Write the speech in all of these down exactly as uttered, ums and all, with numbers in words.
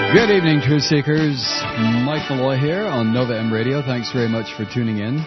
Good evening, Truth Seekers. Mike Malloy here on Nova M Radio. Thanks very much for tuning in.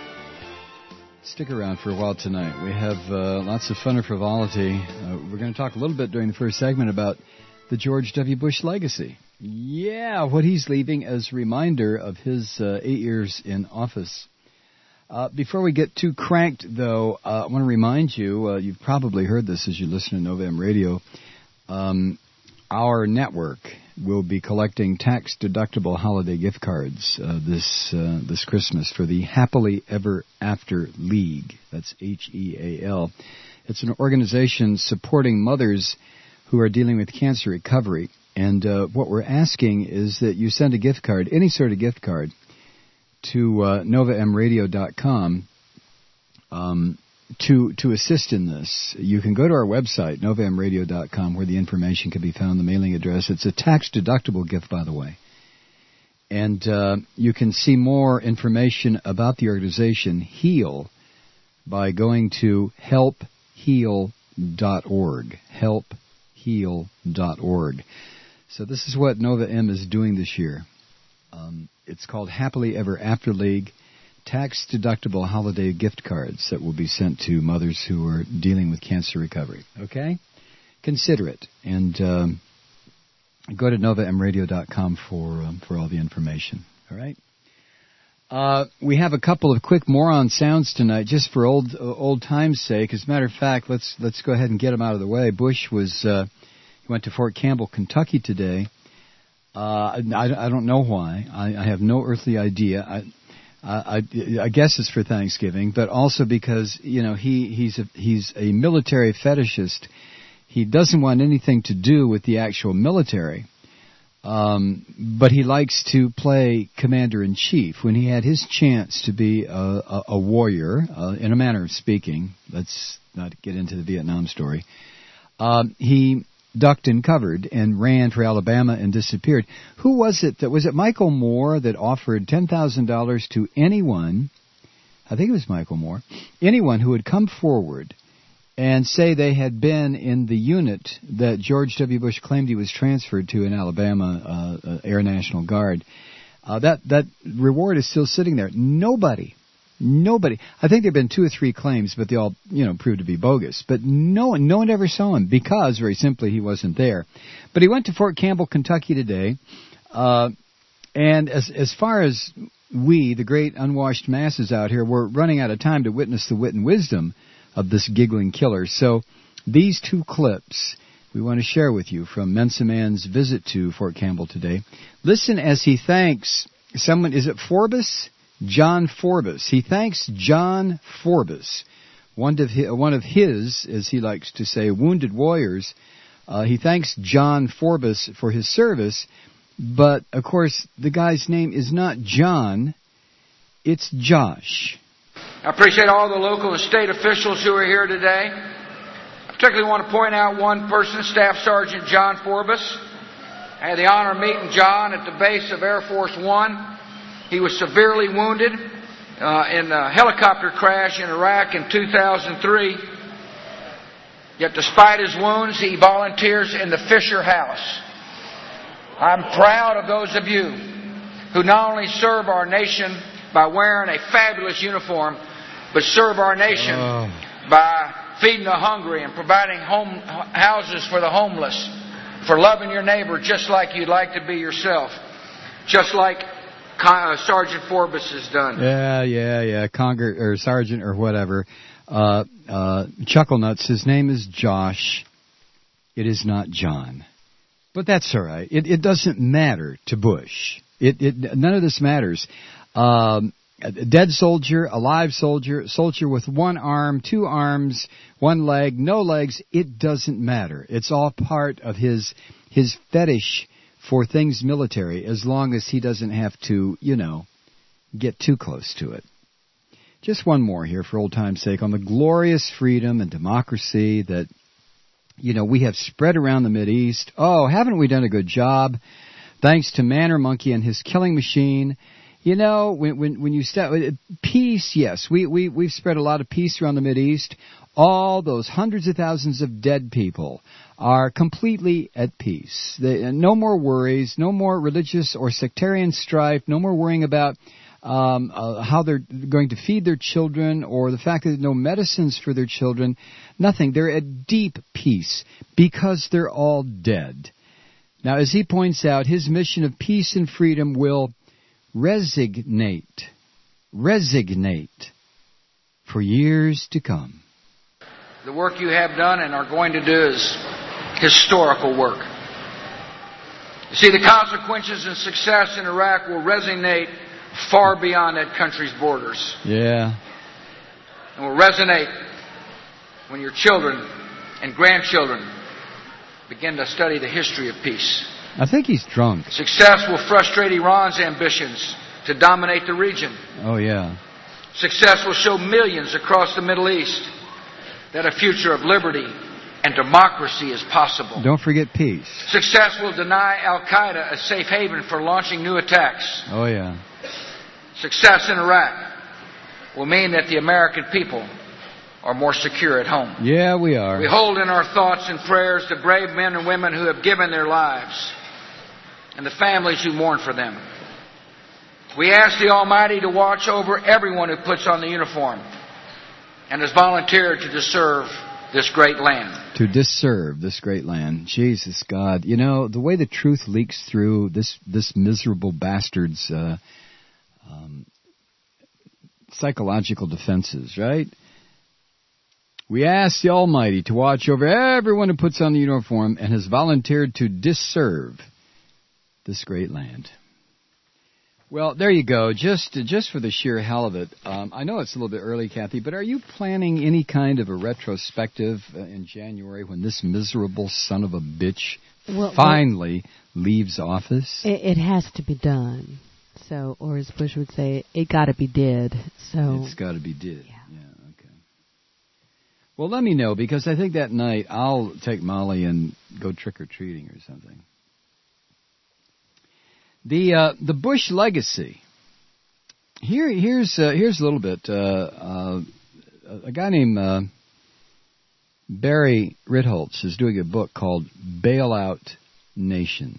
Stick around for a while tonight. We have uh, lots of fun and frivolity. Uh, we're going to talk a little bit during the first segment about the George W. Bush legacy. Yeah, what he's leaving as a reminder of his uh, eight years in office. Uh, before we get too cranked, though, uh, I want to remind you, uh, you've probably heard this as you listen to Nova M Radio, um, our network will be collecting tax-deductible holiday gift cards uh, this uh, this Christmas for the Happily Ever After League. That's H E A L. It's an organization supporting mothers who are dealing with cancer recovery. And uh, what we're asking is that you send a gift card, any sort of gift card, to uh, nova m radio dot com um, to to assist in this. You can go to our website, nova m radio dot com, where the information can be found, the mailing address. It's a tax-deductible gift, by the way. And uh, you can see more information about the organization, HEAL, by going to help heal dot org. help heal dot org. So this is what Nova M is doing this year. Um, it's called Happily Ever After League, tax-deductible holiday gift cards that will be sent to mothers who are dealing with cancer recovery. Okay? Consider it. And um, go to nova m radio dot com for, um, for all the information. All right? Uh, we have a couple of quick moron sounds tonight, just for old uh, old time's sake. As a matter of fact, let's let's go ahead and get them out of the way. Bush was uh, he went to Fort Campbell, Kentucky today. Uh, I, I don't know why. I, I have no earthly idea. I, I, I guess it's for Thanksgiving, but also because you know he he's a, he's a military fetishist. He doesn't want anything to do with the actual military. Um, but he likes to play commander-in-chief. When he had his chance to be a, a, a warrior, uh, in a manner of speaking, let's not get into the Vietnam story, um, he ducked and covered and ran for Alabama and disappeared. Who was it? That was it Michael Moore that offered ten thousand dollars to anyone, I think it was Michael Moore, anyone who would come forward and say they had been in the unit that George W. Bush claimed he was transferred to in Alabama, uh, uh, Air National Guard. Uh, that that reward is still sitting there. Nobody, nobody. I think there have been two or three claims, but they all, you know, proved to be bogus. But no one, no one ever saw him because, very simply, he wasn't there. But he went to Fort Campbell, Kentucky today, uh, and as as far as we, the great unwashed masses out here, we're running out of time to witness the wit and wisdom of this giggling killer. So these two clips we want to share with you from Mensa Man's visit to Fort Campbell today. Listen as he thanks someone, is it Forbes? John Forbes. He thanks John Forbes, one of his, one of his, as he likes to say, wounded warriors. Uh, he thanks John Forbes for his service, but, of course, the guy's name is not John, it's Josh. I appreciate all the local and state officials who are here today. I particularly want to point out one person, Staff Sergeant John Forbes. I had the honor of meeting John at the base of Air Force One. He was severely wounded uh, in a helicopter crash in Iraq in two thousand three. Yet despite his wounds, he volunteers in the Fisher House. I'm proud of those of you who not only serve our nation by wearing a fabulous uniform, but serve our nation oh. by feeding the hungry and providing home houses for the homeless, for loving your neighbor just like you'd like to be yourself, just like uh, Sergeant Forbes has done. Yeah, yeah, yeah, Conger or Sergeant or whatever. Uh, uh, Chuckle Nuts. His name is Josh. It is not John, but that's all right. It, it doesn't matter to Bush. It, it none of this matters. Um, a dead soldier, a live soldier, soldier with one arm, two arms, one leg, no legs, it doesn't matter. It's all part of his his fetish for things military, as long as he doesn't have to, you know, get too close to it. Just one more here for old time's sake on the glorious freedom and democracy that, you know, we have spread around the Mideast. Oh, haven't we done a good job? Thanks to Man or Monkey and his killing machine. You know, when when when you start peace, yes, we we we've spread a lot of peace around the Mideast. all those hundreds of thousands of dead people are completely at peace. They, no more worries, no more religious or sectarian strife, no more worrying about um, uh, how they're going to feed their children or the fact that there's no medicines for their children. Nothing. They're at deep peace because they're all dead. Now, as he points out, his mission of peace and freedom will resignate, resignate for years to come. The work you have done and are going to do is historical work. You see, the consequences and success in Iraq will resonate far beyond that country's borders. Yeah. And will resonate when your children and grandchildren begin to study the history of peace. I think he's drunk. Success will frustrate Iran's ambitions to dominate the region. Oh, yeah. Success will show millions across the Middle East that a future of liberty and democracy is possible. Don't forget peace. Success will deny Al-Qaeda a safe haven for launching new attacks. Oh, yeah. Success in Iraq will mean that the American people are more secure at home. Yeah, we are. We hold in our thoughts and prayers the brave men and women who have given their lives and the families who mourn for them. We ask the Almighty to watch over everyone who puts on the uniform and has volunteered to disserve this great land. To disserve this great land. Jesus, God. You know, the way the truth leaks through this, this miserable bastard's uh, um, psychological defenses, right? We ask the Almighty to watch over everyone who puts on the uniform and has volunteered to disserve this great land. Well, there you go. Just just for the sheer hell of it. Um, I know it's a little bit early, Kathy, but are you planning any kind of a retrospective uh, in January when this miserable son of a bitch well, finally well, leaves office? It, it has to be done. So, or as Bush would say, it got to be did. So it's got to be did. Yeah. yeah. Okay. Well, let me know because I think that night I'll take Molly and go trick or treating or something. The uh, the Bush legacy. Here here's uh, here's a little bit. Uh, uh, a guy named uh, Barry Ritholtz is doing a book called Bailout Nation,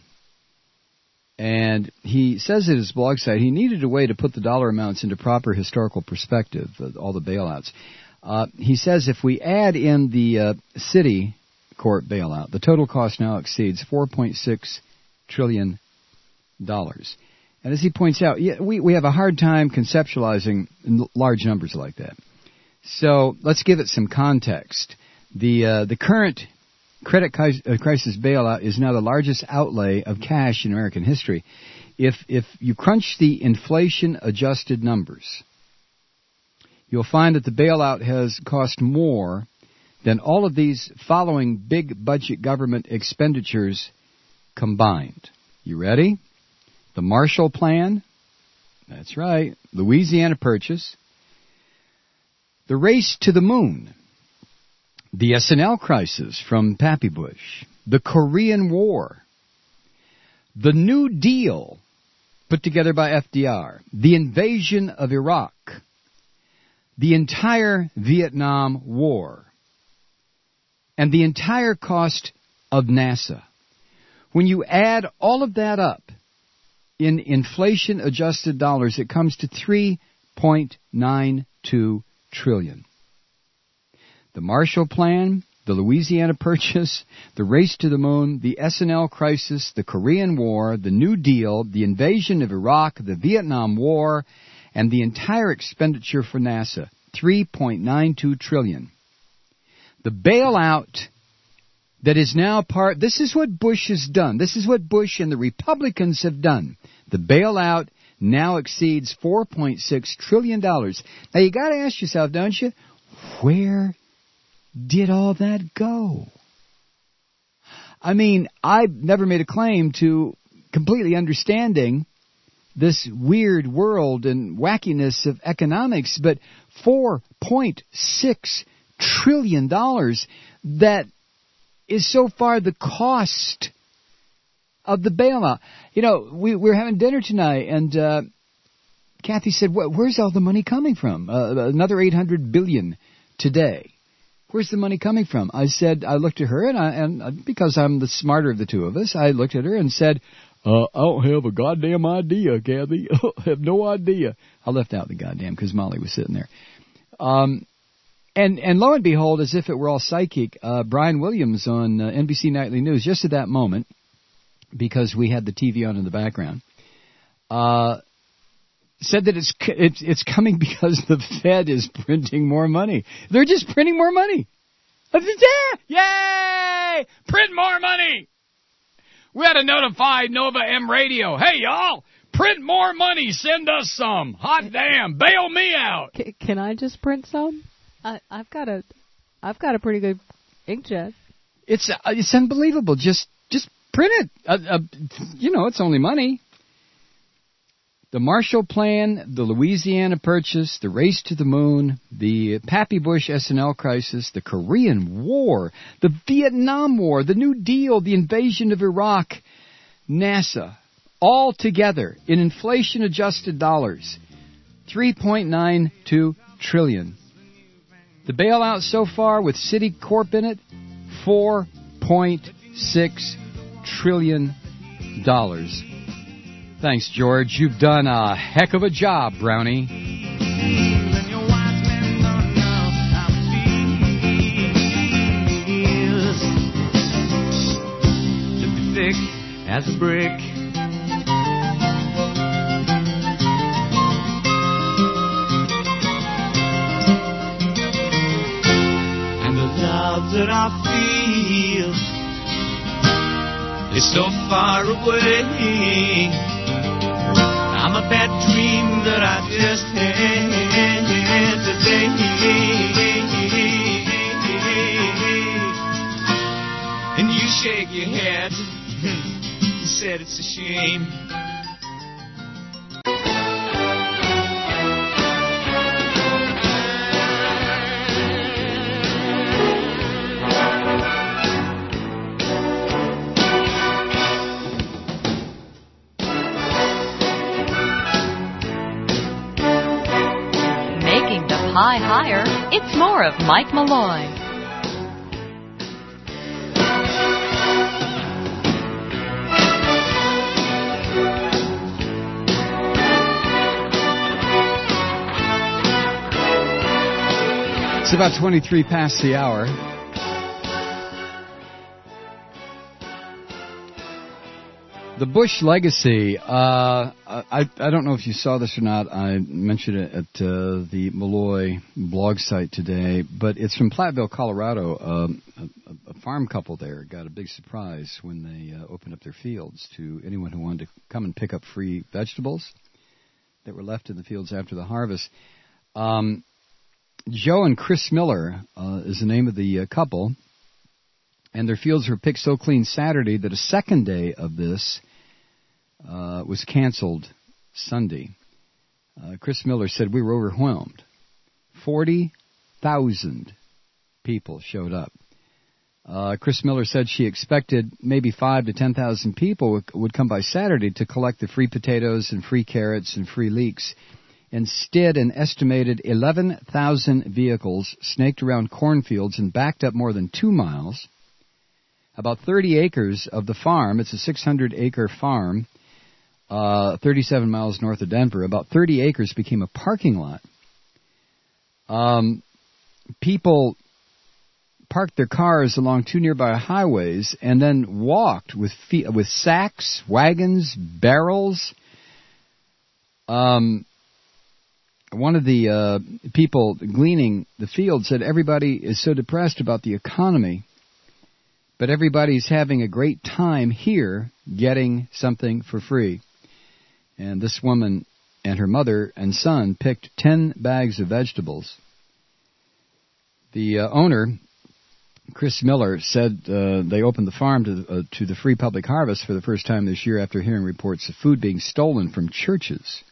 and he says at his blog site he needed a way to put the dollar amounts into proper historical perspective. Uh, all the bailouts. Uh, he says if we add in the uh, city court bailout, the total cost now exceeds four point six trillion dollars. And as he points out, yeah, we, we have a hard time conceptualizing large numbers like that. So let's give it some context. The uh, the current credit crisis bailout is now the largest outlay of cash in American history. If if you crunch the inflation-adjusted numbers, you'll find that the bailout has cost more than all of these following big budget government expenditures combined. You ready? The Marshall Plan, that's right, Louisiana Purchase, the race to the moon, the S N L crisis from Pappy Bush, the Korean War, the New Deal put together by F D R, the invasion of Iraq, the entire Vietnam War, and the entire cost of NASA. When you add all of that up, in inflation-adjusted dollars, it comes to three point nine two trillion dollars. The Marshall Plan, the Louisiana Purchase, the race to the moon, the S N L crisis, the Korean War, the New Deal, the invasion of Iraq, the Vietnam War, and the entire expenditure for NASA, three point nine two trillion dollars. The bailout that is now part, this is what Bush has done. This is what Bush and the Republicans have done. The bailout now exceeds four point six trillion dollars. Now you got to ask yourself, don't you, where did all that go? I mean, I've never made a claim to completely understanding this weird world and wackiness of economics, but four point six trillion dollars, that is so far the cost of the bailout. You know, we, we were having dinner tonight, and uh, Kathy said, "Where's all the money coming from? Uh, another eight hundred billion dollars today. Where's the money coming from? I said, I looked at her, and, I, and because I'm the smarter of the two of us, I looked at her and said, uh, I don't have a goddamn idea, Kathy. I have no idea. I left out the goddamn because Molly was sitting there. Um, and, and lo and behold, as if it were all psychic, uh, Brian Williams on uh, N B C Nightly News, just at that moment, because we had the T V on in the background, uh, said that it's, it's it's coming because the Fed is printing more money. They're just printing more money. Yeah! Yay! Print more money! We had to notify Nova M Radio. Hey, y'all! Print more money. Send us some. Hot damn! Bail me out. C- can I just print some? I, I've got a, I've got a pretty good inkjet. It's uh, it's unbelievable. Just just print it. Uh, uh, you know, it's only money. The Marshall Plan, the Louisiana Purchase, the race to the moon, the Pappy Bush S N L crisis, the Korean War, the Vietnam War, the New Deal, the invasion of Iraq, NASA, all together in inflation-adjusted dollars, three point nine two trillion dollars. The bailout so far with Citicorp in it, four point six trillion dollars. Thanks, George. You've done a heck of a job, Brownie. Thick as a brick. And the love that I feel is so far away. I'm a bad dream that I just had today. And you shake your head and said it's a shame. High higher, it's more of Mike Malloy. It's about twenty-three past the hour. The Bush legacy, uh, I, I don't know if you saw this or not. I mentioned it at uh, the Malloy blog site today, but it's from Platteville, Colorado. Um, a, a farm couple there got a big surprise when they uh, opened up their fields to anyone who wanted to come and pick up free vegetables that were left in the fields after the harvest. Um, Joe and Chris Miller uh, is the name of the uh, couple, and their fields were picked so clean Saturday that a second day of this Uh, was canceled Sunday. Uh, Chris Miller said, we were overwhelmed. forty thousand people showed up. Uh, Chris Miller said she expected maybe five to ten thousand people would, would come by Saturday to collect the free potatoes and free carrots and free leeks. Instead, an estimated eleven thousand vehicles snaked around cornfields and backed up more than two miles. About thirty acres of the farm, it's a six hundred acre farm, Uh, thirty-seven miles north of Denver, about thirty acres became a parking lot. Um, people parked their cars along two nearby highways and then walked with fe- with sacks, wagons, barrels. Um, one of the uh, people gleaning the field said everybody is so depressed about the economy, but everybody's having a great time here getting something for free. And this woman and her mother and son picked ten bags of vegetables. The uh, owner, Chris Miller, said uh, they opened the farm to, uh, to the free public harvest for the first time this year after hearing reports of food being stolen from churches.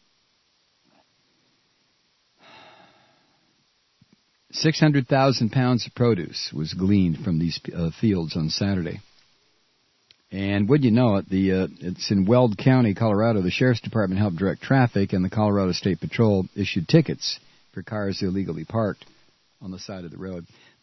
six hundred thousand pounds of produce was gleaned from these uh, fields on Saturday. And would you know it, the uh, it's in Weld County, Colorado. The Sheriff's Department helped direct traffic, and the Colorado State Patrol issued tickets for cars illegally parked on the side of the road.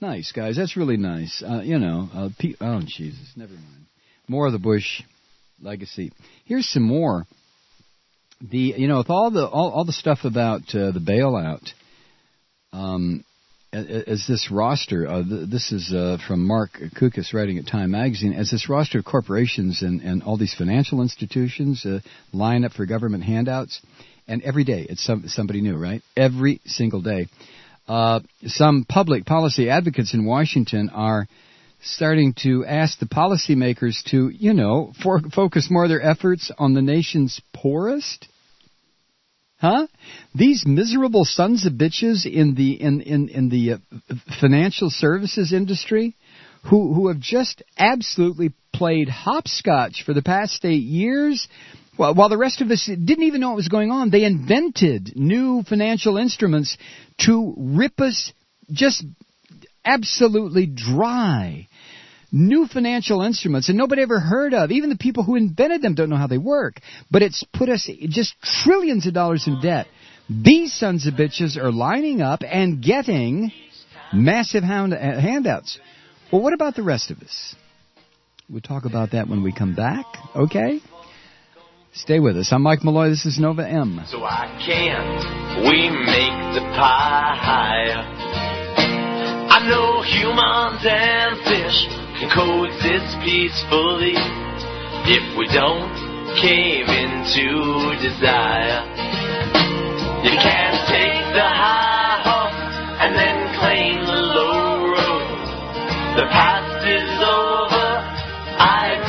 Nice, guys. That's really nice. Uh, you know, uh, pe- oh, Jesus, never mind. More of the Bush legacy. Here's some more. The you know, with all the all, all the stuff about uh, the bailout, um, as this roster, uh, th- this is uh, from Mark Kukas writing at Time Magazine, as this roster of corporations and, and all these financial institutions uh, line up for government handouts, and every day it's some, somebody new, right? Every single day. Uh, some public policy advocates in Washington are starting to ask the policymakers to, you know, for, focus more of their efforts on the nation's poorest. Huh? These miserable sons of bitches in the in in in the uh, financial services industry, who who have just absolutely played hopscotch for the past eight years, while while the rest of us didn't even know what was going on. They invented new financial instruments to rip us just absolutely dry. New financial instruments, and nobody ever heard of. Even the people who invented them don't know how they work. But it's put us just trillions of dollars in debt. These sons of bitches are lining up and getting massive hound- handouts. Well, what about the rest of us? We'll talk about that when we come back, okay? Stay with us. I'm Mike Malloy. This is Nova M. So I can't we make the pie? I know humans and fish can coexist peacefully if we don't cave into desire. You can't take the high off and then claim the low road. The past is over, I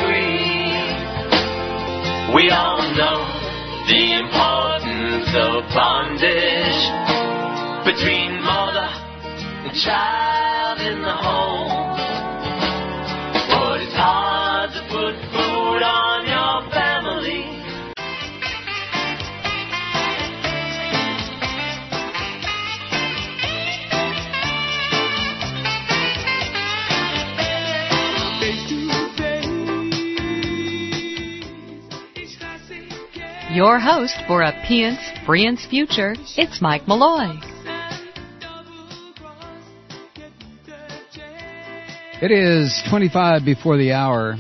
agree. We all know the importance of bondage between mother and child in the home. Hard to put food on your family. Your host for a P N C Free N C future, it's Mike Malloy. It is twenty-five before the hour.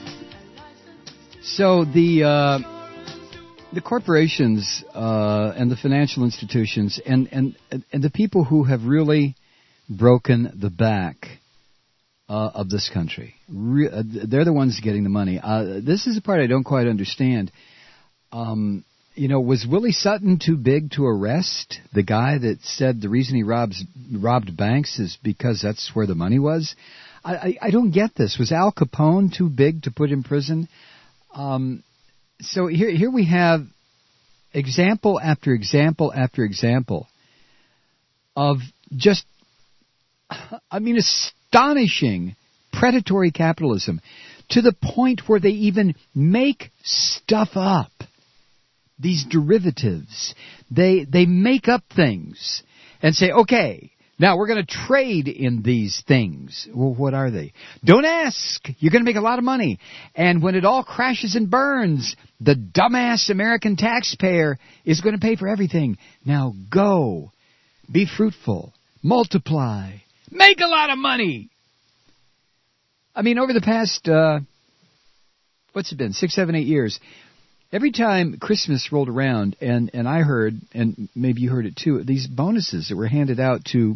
So the uh, the corporations uh, and the financial institutions and, and and the people who have really broken the back uh, of this country, re- uh, they're the ones getting the money. Uh, this is the part I don't quite understand. Um, you know, was Willie Sutton too big to arrest? The guy that said the reason he robs robbed banks is because that's where the money was? I, I, I don't get this. Was Al Capone too big to put in prison? Um, so here, here we have example after example after example of just, I mean, astonishing predatory capitalism to the point where they even make stuff up. These derivatives. They, they make up things and say, okay, now, we're going to trade in these things. Well, what are they? Don't ask. You're going to make a lot of money. And when it all crashes and burns, the dumbass American taxpayer is going to pay for everything. Now, go. Be fruitful. Multiply. Make a lot of money. I mean, over the past, uh, what's it been, six, seven, eight years, every time Christmas rolled around, and, and I heard, and maybe you heard it too, these bonuses that were handed out to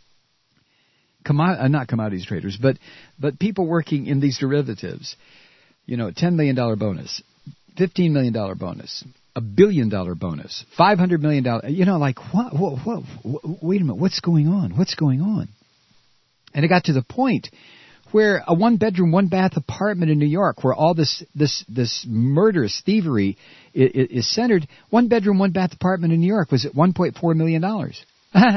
Commo- uh, not commodities traders, but but people working in these derivatives. You know, ten million dollars bonus, fifteen million dollars bonus, a billion dollar bonus, five hundred million dollars. You know, like, what, what, what, what? Wait a minute, what's going on? What's going on? And it got to the point where a one-bedroom, one-bath apartment in New York, where all this this this murderous thievery is, is centered, one-bedroom, one-bath apartment in New York was at one point four million dollars.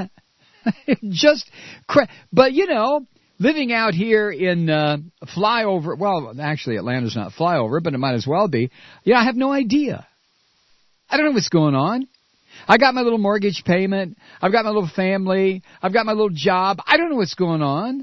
Just, cra- but you know, living out here in uh, flyover, well, actually Atlanta's not flyover, but it might as well be. Yeah, I have no idea. I don't know what's going on. I got my little mortgage payment. I've got my little family. I've got my little job. I don't know what's going on.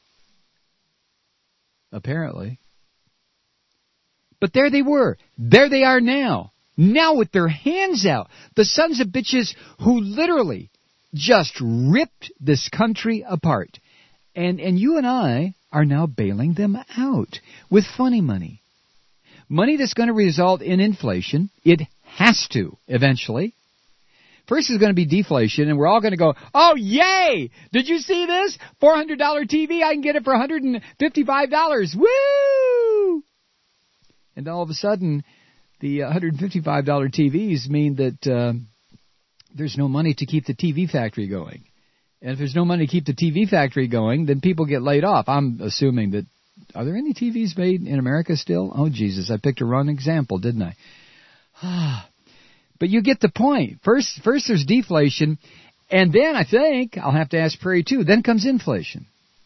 Apparently. But there they were. There they are now. Now with their hands out. The sons of bitches who literally just ripped this country apart. And, and you and I are now bailing them out with funny money. Money that's going to result in inflation. It has to, eventually. First is going to be deflation, and we're all going to go, oh, yay! Did you see this? four hundred dollars T V, I can get it for one hundred fifty-five dollars. Woo! And all of a sudden, the one hundred fifty-five dollars T Vs mean that uh, there's no money to keep the T V factory going. And if there's no money to keep the T V factory going, then people get laid off. I'm assuming that, are there any T Vs made in America still? Oh, Jesus, I picked a wrong example, didn't I? But you get the point. First, first there's deflation, and then I think, I'll have to ask Prairie too, then comes inflation.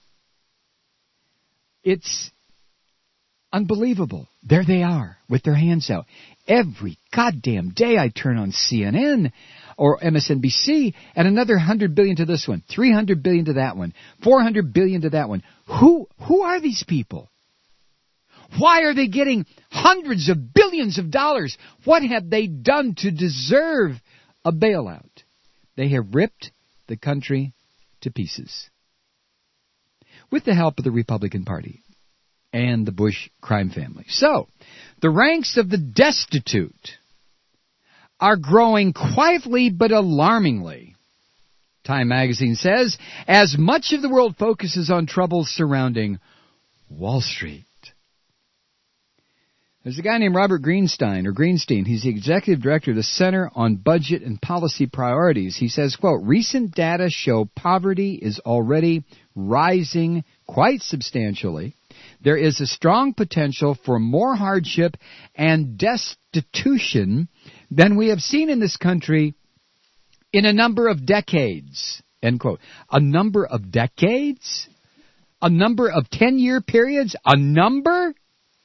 It's unbelievable. There they are, with their hands out. Every goddamn day I turn on C N N or M S N B C, and another one hundred billion dollars to this one, three hundred billion dollars to that one, four hundred billion dollars to that one. Who, who are these people? Why are they getting hundreds of billions of dollars? What have they done to deserve a bailout? They have ripped the country to pieces with the help of the Republican Party and the Bush crime family. So, the ranks of the destitute are growing quietly but alarmingly, Time magazine says, as much of the world focuses on troubles surrounding Wall Street. There's a guy named Robert Greenstein, or Greenstein. He's the executive director of the Center on Budget and Policy Priorities. He says, quote, recent data show poverty is already rising quite substantially. There is a strong potential for more hardship and destitution than we have seen in this country in a number of decades, end quote. A number of decades? A number of ten-year periods? A number?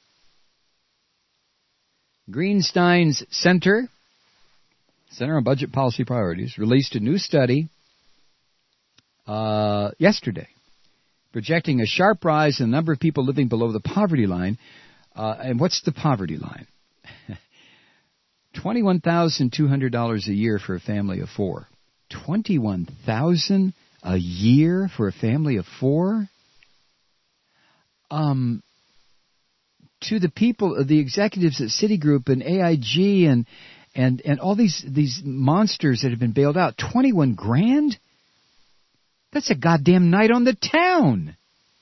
Greenstein's Center, Center on Budget Policy Priorities, released a new study uh, yesterday, projecting a sharp rise in the number of people living below the poverty line. Uh, and what's the poverty line? twenty-one thousand two hundred dollars a year for a family of four. twenty-one thousand dollars a year for a family of four? Um... To the people, the executives at Citigroup and A I G and and and all these these monsters that have been bailed out, twenty-one grand? That's a goddamn night on the town.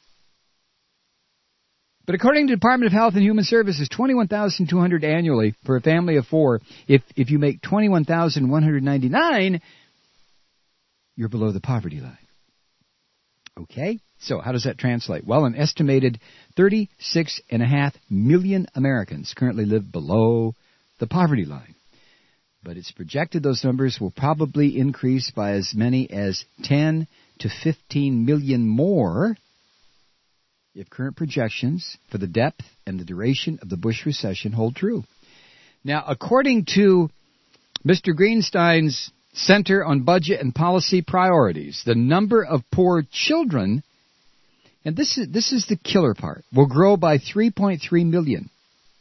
But according to the Department of Health and Human Services, twenty-one thousand two hundred dollars annually for a family of four. If if you make twenty-one thousand one hundred ninety-nine dollars, you're below the poverty line. Okay? So how does that translate? Well, an estimated thirty-six point five million Americans currently live below the poverty line. But it's projected those numbers will probably increase by as many as ten to fifteen million more if current projections for the depth and the duration of the Bush recession hold true. Now, according to Mister Greenstein's Center on Budget and Policy Priorities, the number of poor children, and this is this is the killer part, will grow by three point three million.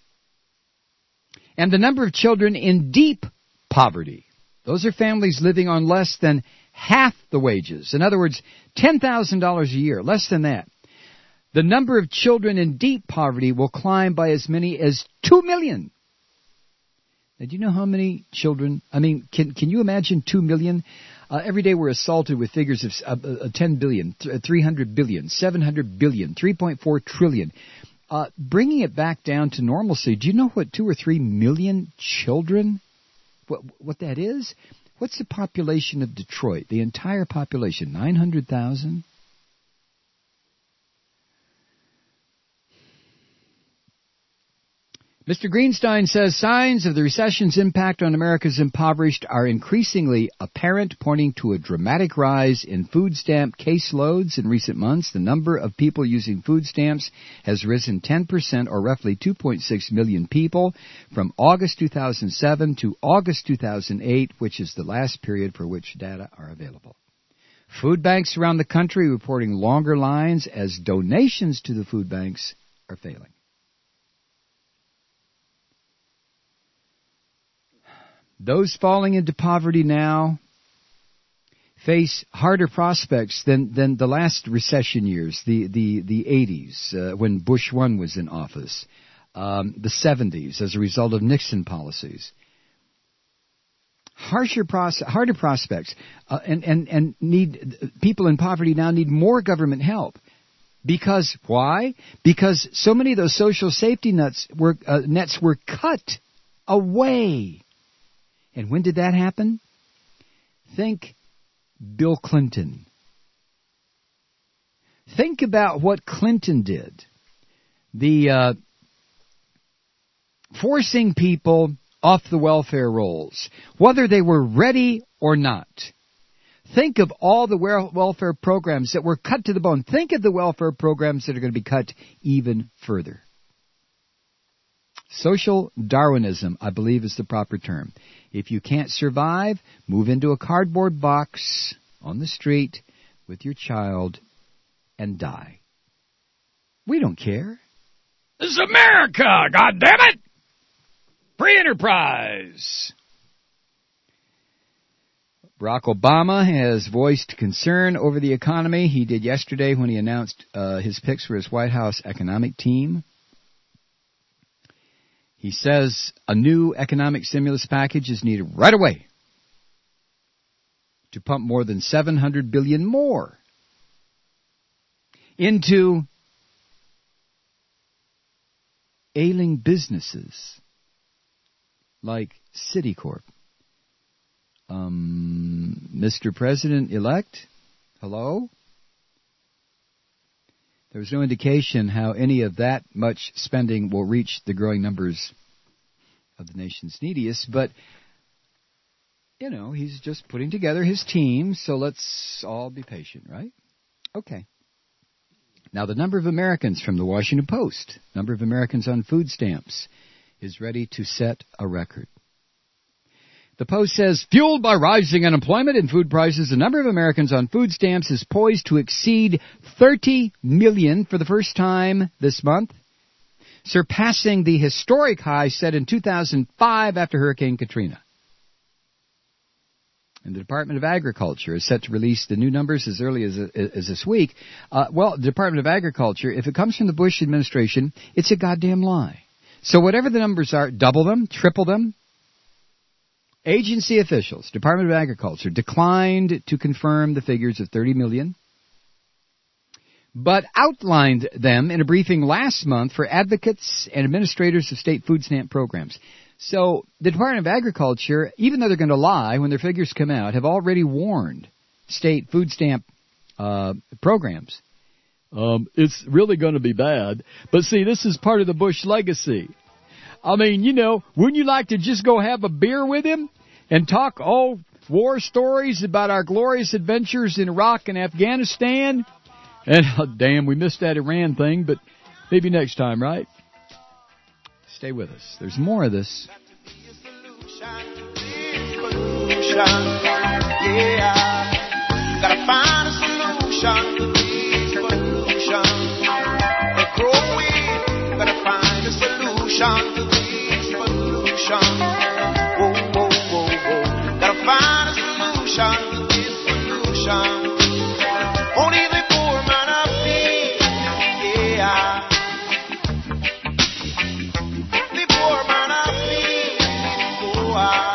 And the number of children in deep poverty, those are families living on less than half the wages. In other words, ten thousand dollars a year, less than that. The number of children in deep poverty will climb by as many as two million. Now, do you know how many children, I mean, can can you imagine two million? Uh, every day we're assaulted with figures of uh, uh, ten billion, th- three hundred billion, seven hundred billion, three point four trillion. Uh, bringing it back down to normalcy, do you know what two or three million children, what, what that is? What's the population of Detroit? The entire population, nine hundred thousand? Mister Greenstein says signs of the recession's impact on America's impoverished are increasingly apparent, pointing to a dramatic rise in food stamp caseloads in recent months. The number of people using food stamps has risen ten percent, or roughly two point six million people, from August two thousand seven to August two thousand eight, which is the last period for which data are available. Food banks around the country reporting longer lines as donations to the food banks are failing. Those falling into poverty now face harder prospects than, than the last recession years, the, the, the eighties, uh, when Bush one was in office, um, the seventies as a result of Nixon policies. Harsher pros- harder prospects, uh, and, and, and need people in poverty now need more government help. Because, why? Because so many of those social safety nets were, uh, nets were cut away. And when did that happen? Think Bill Clinton. Think about what Clinton did. The uh, forcing people off the welfare rolls, whether they were ready or not. Think of all the welfare programs that were cut to the bone. Think of the welfare programs that are going to be cut even further. Social Darwinism, I believe, is the proper term. If you can't survive, move into a cardboard box on the street with your child and die. We don't care. This is America, goddammit! Free enterprise! Barack Obama has voiced concern over the economy. He did yesterday when he announced uh, his picks for his White House economic team. He says a new economic stimulus package is needed right away to pump more than seven hundred billion dollars more into ailing businesses like Citicorp. Um, Mister President-elect, hello? There was no indication how any of that much spending will reach the growing numbers of the nation's neediest, but, you know, he's just putting together his team, so let's all be patient, right? Okay. Now, the number of Americans from the Washington Post, number of Americans on food stamps, is ready to set a record. The Post says, fueled by rising unemployment and food prices, the number of Americans on food stamps is poised to exceed thirty million for the first time this month, surpassing the historic high set in two thousand five after Hurricane Katrina. And the Department of Agriculture is set to release the new numbers as early as, as this week. Uh, well, the Department of Agriculture, if it comes from the Bush administration, it's a goddamn lie. So whatever the numbers are, double them, triple them. Agency officials, Department of Agriculture, declined to confirm the figures of thirty million, but outlined them in a briefing last month for advocates and administrators of state food stamp programs. So the Department of Agriculture, even though they're going to lie when their figures come out, have already warned state food stamp uh, programs. Um, it's really going to be bad. But see, this is part of the Bush legacy. I mean, you know, wouldn't you like to just go have a beer with him and talk, oh, war stories about our glorious adventures in Iraq and Afghanistan? And, oh, damn, we missed that Iran thing, but maybe next time, right? Stay with us. There's more of this. Yeah, gotta find a solution to this pollution. They're growing, gotta find a solution to this pollution. Whoa, whoa, whoa, whoa. Gotta find a solution to this pollution. Only the poor man of peace, yeah. The poor man of peace, oh, ah.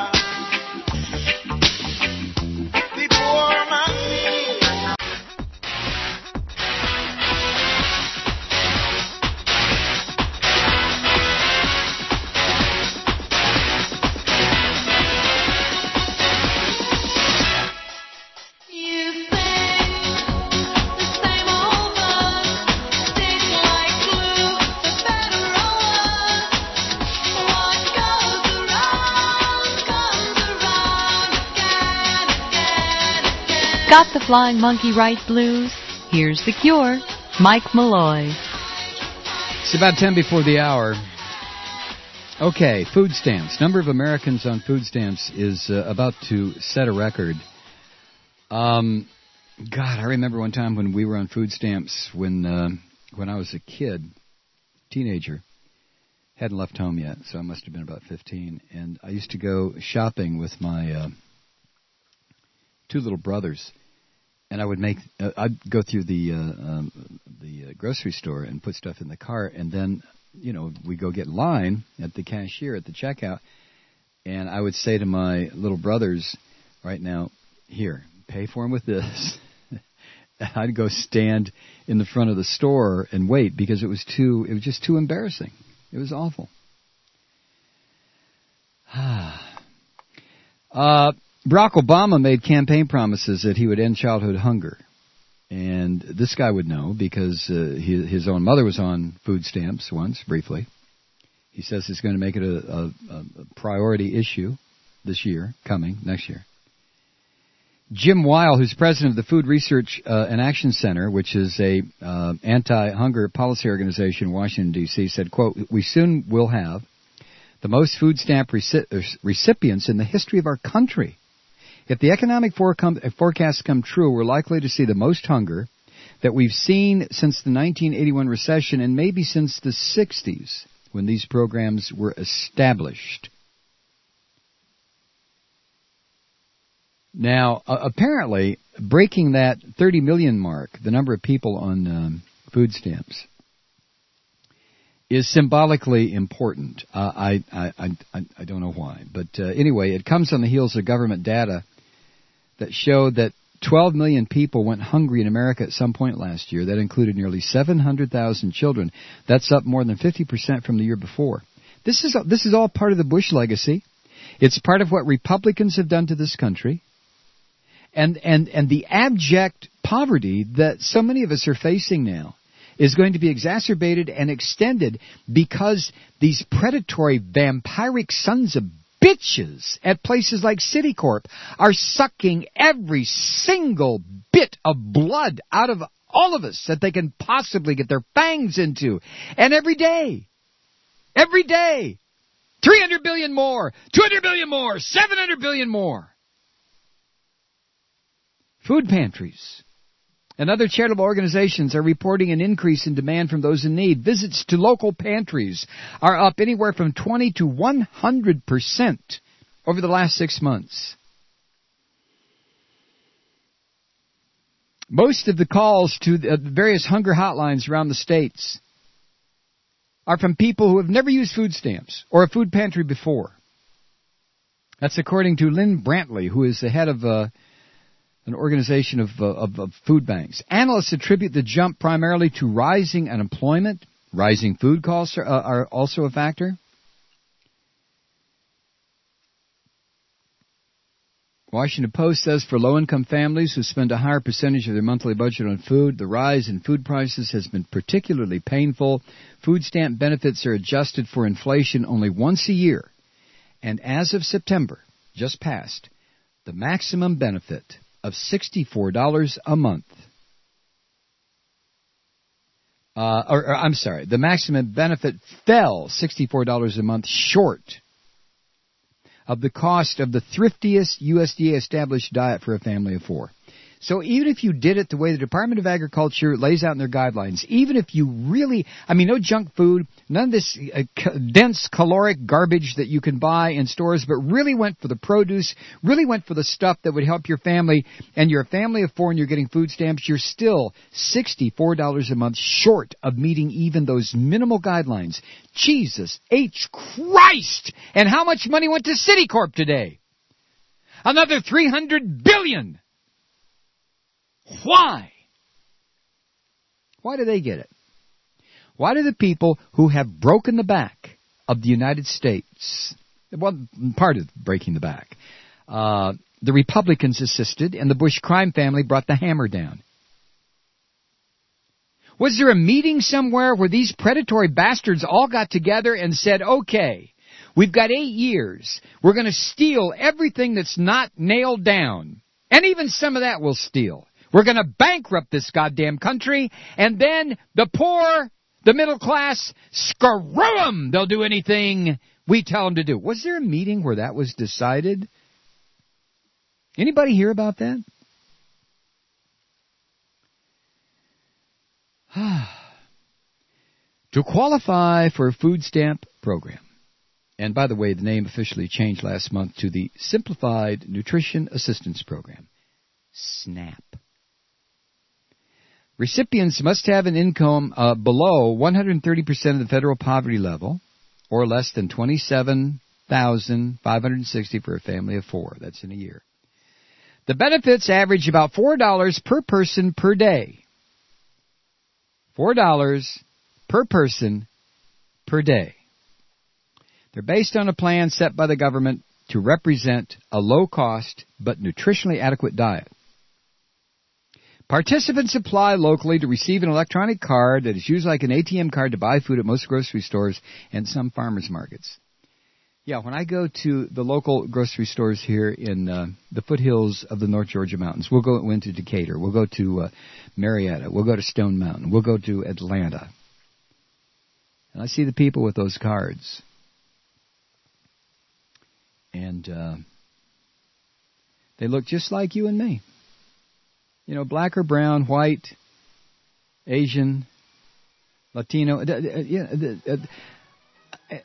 Got the Flying Monkey Right blues? Here's the cure. Mike Malloy. It's about ten before the hour. Okay, food stamps. Number of Americans on food stamps is uh, about to set a record. Um, God, I remember one time when we were on food stamps when uh, when I was a kid, teenager. Hadn't left home yet, so I must have been about fifteen. And I used to go shopping with my Uh, two little brothers, and I would make uh, I'd go through the uh, um, the uh, grocery store and put stuff in the cart, and then you know we go get in line at the cashier at the checkout, and I would say to my little brothers, right now, here, pay for them with this. I'd go stand in the front of the store and wait because it was too it was just too embarrassing. It was awful. uh, Barack Obama made campaign promises that he would end childhood hunger. And this guy would know because uh, his, his own mother was on food stamps once, briefly. He says he's going to make it a, a, a priority issue this year, coming, next year. Jim Weil, who's president of the Food Research uh, and Action Center, which is a uh, anti-hunger policy organization in Washington, D C, said, quote, "We soon will have the most food stamp reci- recipients in the history of our country. If the economic forecom- forecasts come true, we're likely to see the most hunger that we've seen since the nineteen eighty-one recession and maybe since the sixties when these programs were established." Now, uh, apparently, breaking that thirty million mark, the number of people on um, food stamps, is symbolically important. Uh, I, I, I, I don't know why. But uh, anyway, it comes on the heels of government data that showed that twelve million people went hungry in America at some point last year. That included nearly seven hundred thousand children. That's up more than fifty percent from the year before. This is, this is all part of the Bush legacy. It's part of what Republicans have done to this country. And, and, and the abject poverty that so many of us are facing now is going to be exacerbated and extended because these predatory, vampiric sons of bitches at places like Citicorp are sucking every single bit of blood out of all of us that they can possibly get their fangs into. And every day, every day, three hundred billion more, two hundred billion more, seven hundred billion more. Food pantries and other charitable organizations are reporting an increase in demand from those in need. Visits to local pantries are up anywhere from twenty to one hundred percent over the last six months. Most of the calls to the various hunger hotlines around the states are from people who have never used food stamps or a food pantry before. That's according to Lynn Brantley, who is the head of uh, an organization of, uh, of, of food banks. Analysts attribute the jump primarily to rising unemployment. Rising food costs are, uh, are also a factor. Washington Post says for low-income families who spend a higher percentage of their monthly budget on food, the rise in food prices has been particularly painful. Food stamp benefits are adjusted for inflation only once a year. And as of September, just passed, the maximum benefit of sixty-four dollars a month. Uh, or, or I'm sorry, the maximum benefit fell sixty-four dollars a month short of the cost of the thriftiest U S D A-established diet for a family of four. So even if you did it the way the Department of Agriculture lays out in their guidelines, even if you really, I mean, no junk food, none of this uh, c- dense caloric garbage that you can buy in stores, but really went for the produce, really went for the stuff that would help your family, and you're a family of four and you're getting food stamps, you're still sixty-four dollars a month short of meeting even those minimal guidelines. Jesus H. Christ! And how much money went to Citicorp today? Another three hundred billion dollars. Why? Why do they get it? Why do the people who have broken the back of the United States, well, part of breaking the back, uh, the Republicans assisted and the Bush crime family brought the hammer down? Was there a meeting somewhere where these predatory bastards all got together and said, okay, we've got eight years. We're going to steal everything that's not nailed down. And even some of that we'll steal. We're going to bankrupt this goddamn country, and then the poor, the middle class, screw them. They'll do anything we tell them to do. Was there a meeting where that was decided? Anybody hear about that? To qualify for a food stamp program, and by the way, the name officially changed last month to the Simplified Nutrition Assistance Program, SNAP. Recipients must have an income uh, below one hundred thirty percent of the federal poverty level, or less than twenty-seven thousand five hundred sixty dollars for a family of four. That's in a year. The benefits average about four dollars per person per day. four dollars per person per day. They're based on a plan set by the government to represent a low-cost but nutritionally adequate diet. Participants apply locally to receive an electronic card that is used like an A T M card to buy food at most grocery stores and some farmers markets. Yeah, when I go to the local grocery stores here in uh, the foothills of the North Georgia mountains, we'll go into Decatur, we'll go to uh, Marietta, we'll go to Stone Mountain, we'll go to Atlanta. And I see the people with those cards. And uh, they look just like you and me. You know, black or brown, white, Asian, Latino. Uh, uh, uh,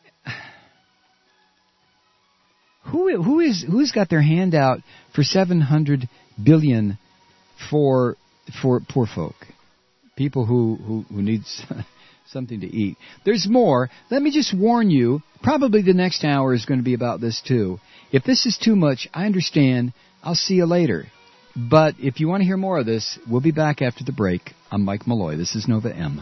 who who is who's got their hand out for seven hundred billion for for poor folk, people who who, who need something to eat? There's more. Let me just warn you. Probably the next hour is going to be about this too. If this is too much, I understand. I'll see you later. But if you want to hear more of this, we'll be back after the break. I'm Mike Malloy. This is Nova M.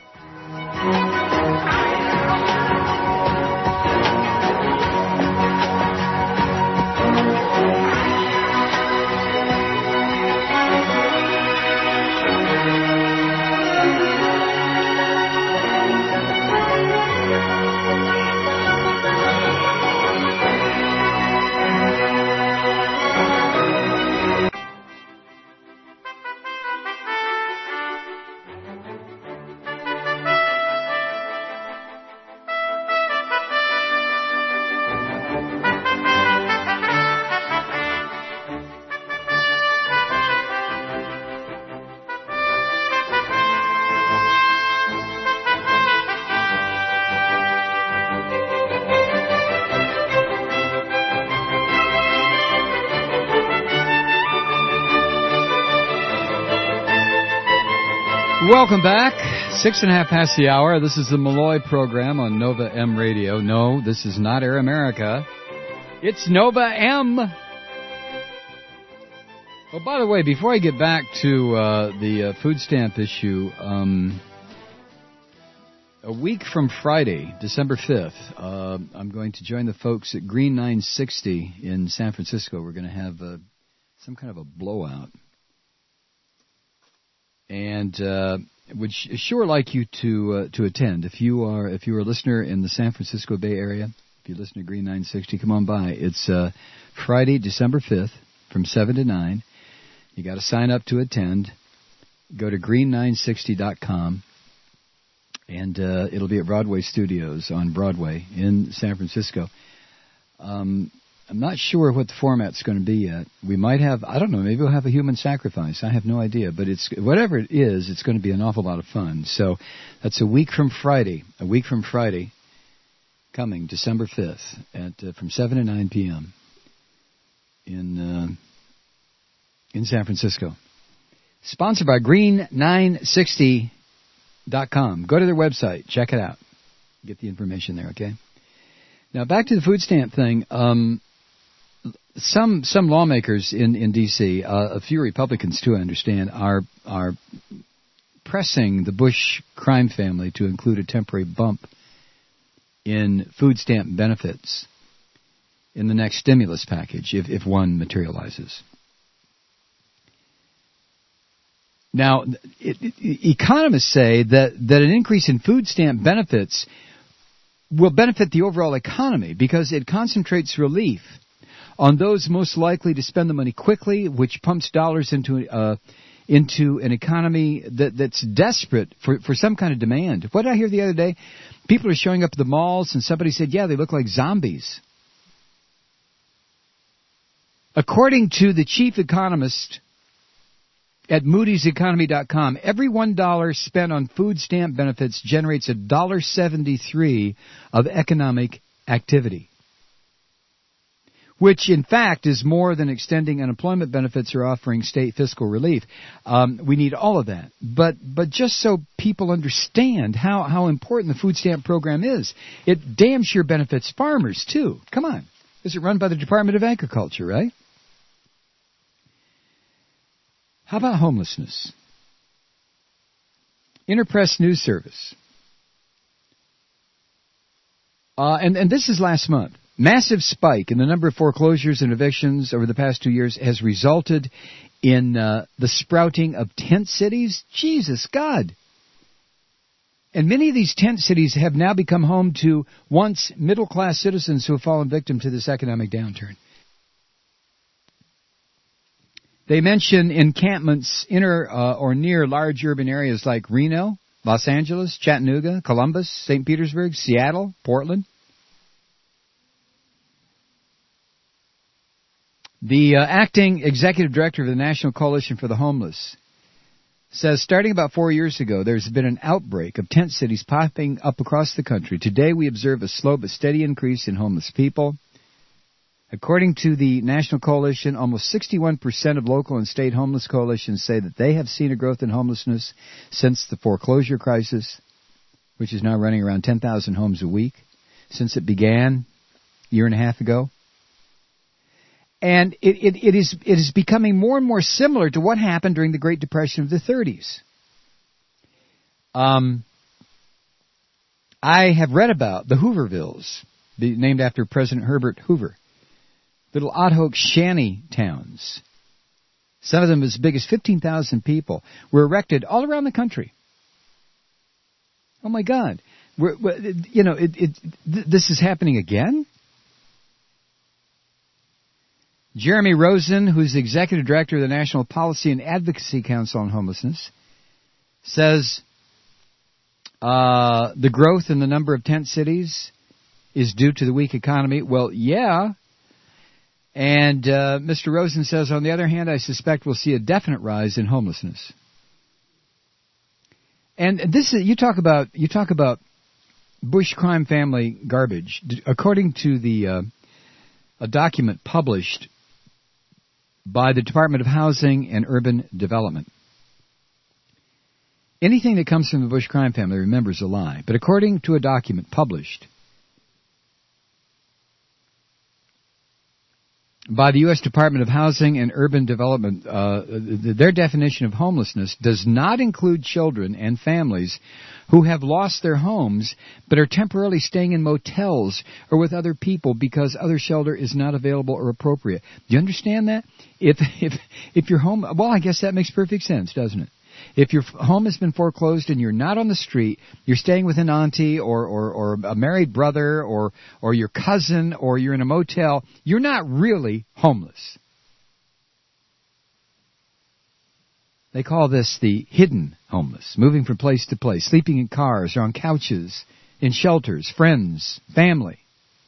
Welcome back. Six and a half past the hour. This is the Malloy program on Nova M Radio. No, this is not Air America. It's Nova M. Oh, by the way, before I get back to uh, the uh, food stamp issue, um, a week from Friday, December fifth, uh, I'm going to join the folks at Green nine sixty in San Francisco. We're going to have uh, some kind of a blowout. And uh, would sure like you to uh, to attend. If you are if you are a listener in the San Francisco Bay Area, if you listen to Green nine sixty, come on by. It's uh, Friday, December fifth, from seven to nine. You got to sign up to attend. Go to green nine sixty dot com, and uh, it'll be at Broadway Studios on Broadway in San Francisco. Um, I'm not sure what the format's going to be yet. We might have, I don't know, maybe we'll have a human sacrifice. I have no idea. But it's whatever it is, it's going to be an awful lot of fun. So that's a week from Friday, a week from Friday, coming December fifth, at uh, from seven to nine p.m. in uh, in San Francisco. Sponsored by green nine sixty dot com. Go to their website. Check it out. Get the information there, okay? Now, back to the food stamp thing. Um, some some lawmakers in, in D C, uh, a few Republicans, too, I understand, are are pressing the Bush crime family to include a temporary bump in food stamp benefits in the next stimulus package, if, if one materializes. Now, it, it, economists say that, that an increase in food stamp benefits will benefit the overall economy because it concentrates relief on those most likely to spend the money quickly, which pumps dollars into uh, into an economy that, that's desperate for, for some kind of demand. What did I hear the other day? People are showing up at the malls, and somebody said, yeah, they look like zombies. According to the chief economist at Moody's Economy dot com, every one dollar spent on food stamp benefits generates one dollar seventy-three of economic activity. which in fact is more than extending unemployment benefits or offering state fiscal relief. Um, we need all of that. But but just so people understand how, how important the food stamp program is, it damn sure benefits farmers too. Come on. Is it run by the Department of Agriculture, right? How about homelessness? Interpress News Service. Uh, and, and this is last month. Massive spike in the number of foreclosures and evictions over the past two years has resulted in uh, the sprouting of tent cities. Jesus God. And many of these tent cities have now become home to once middle-class citizens who have fallen victim to this economic downturn. They mention encampments in or, uh, or near large urban areas like Reno, Los Angeles, Chattanooga, Columbus, Saint Petersburg, Seattle, Portland. The uh, acting executive director of the National Coalition for the Homeless says starting about four years ago, there's been an outbreak of tent cities popping up across the country. Today we observe a slow but steady increase in homeless people. According to the National Coalition, almost sixty-one percent of local and state homeless coalitions say that they have seen a growth in homelessness since the foreclosure crisis, which is now running around ten thousand homes a week, since it began a year and a half ago. And it, it, it is it is becoming more and more similar to what happened during the Great Depression of the thirties. Um, I have read about the Hoovervilles, the, named after President Herbert Hoover. Little ad hoc shanty towns, some of them as big as fifteen thousand people, were erected all around the country. Oh my God. We're, we're, you know, it, it, th- this is happening again? Jeremy Rosen, who's the executive director of the National Policy and Advocacy Council on Homelessness, says uh, the growth in the number of tent cities is due to the weak economy. Well, yeah. And uh, Mister Rosen says, on the other hand, I suspect we'll see a definite rise in homelessness. And this is you talk about you talk about Bush crime family garbage. According to the uh, a document published by the Department of Housing and Urban Development, anything that comes from the Bush crime family, remember, is a lie. But according to a document published by the U S Department of Housing and Urban Development, uh, their definition of homelessness does not include children and families who have lost their homes but are temporarily staying in motels or with other people because other shelter is not available or appropriate. Do you understand that? If if if your home, well, I guess that makes perfect sense, doesn't it? If your home has been foreclosed and you're not on the street, you're staying with an auntie or, or, or a married brother or, or your cousin, or you're in a motel, you're not really homeless. They call this the hidden homeless, moving from place to place, sleeping in cars or on couches, in shelters, friends, family.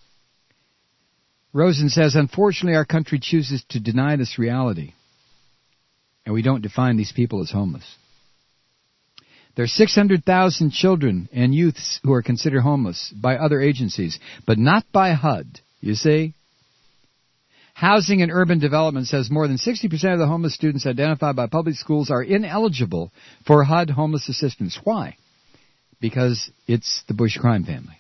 Rosen says, unfortunately, our country chooses to deny this reality, and we don't define these people as homeless. There are six hundred thousand children and youths who are considered homeless by other agencies, but not by H U D, you see? Housing and Urban Development says more than sixty percent of the homeless students identified by public schools are ineligible for H U D homeless assistance. Why? Because it's the Bush crime family.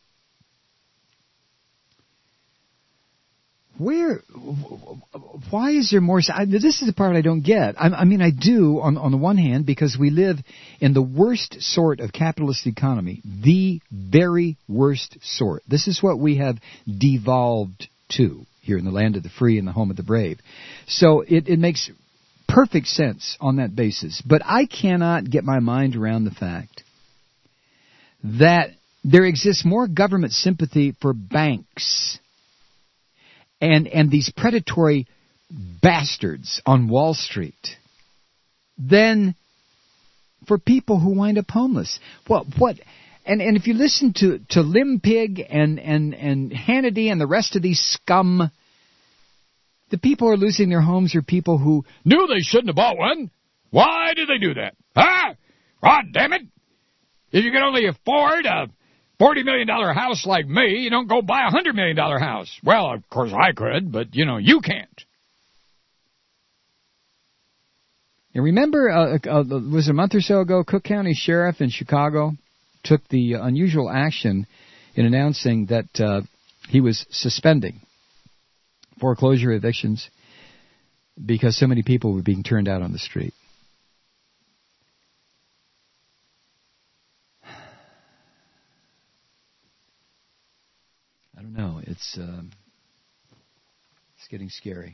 Where, why is there more? I, this is the part I don't get. I, I mean, I do on, on the one hand because we live in the worst sort of capitalist economy, the very worst sort. This is what we have devolved to here in the land of the free and the home of the brave. So it, it makes perfect sense on that basis. But I cannot get my mind around the fact that there exists more government sympathy for banks And and these predatory bastards on Wall Street than for people who wind up homeless. What what and, and if you listen to, to Limpig and, and, and Hannity and the rest of these scum, the people who are losing their homes are people who knew they shouldn't have bought one. Why did they do that? Huh? God damn it! If you can only afford a forty million dollars house like me, you don't go buy a one hundred million dollars house. Well, of course I could, but, you know, you can't. And remember, uh, uh, was it a month or so ago, Cook County Sheriff in Chicago took the unusual action in announcing that uh, he was suspending foreclosure evictions because so many people were being turned out on the street. I don't know. It's uh, it's getting scary.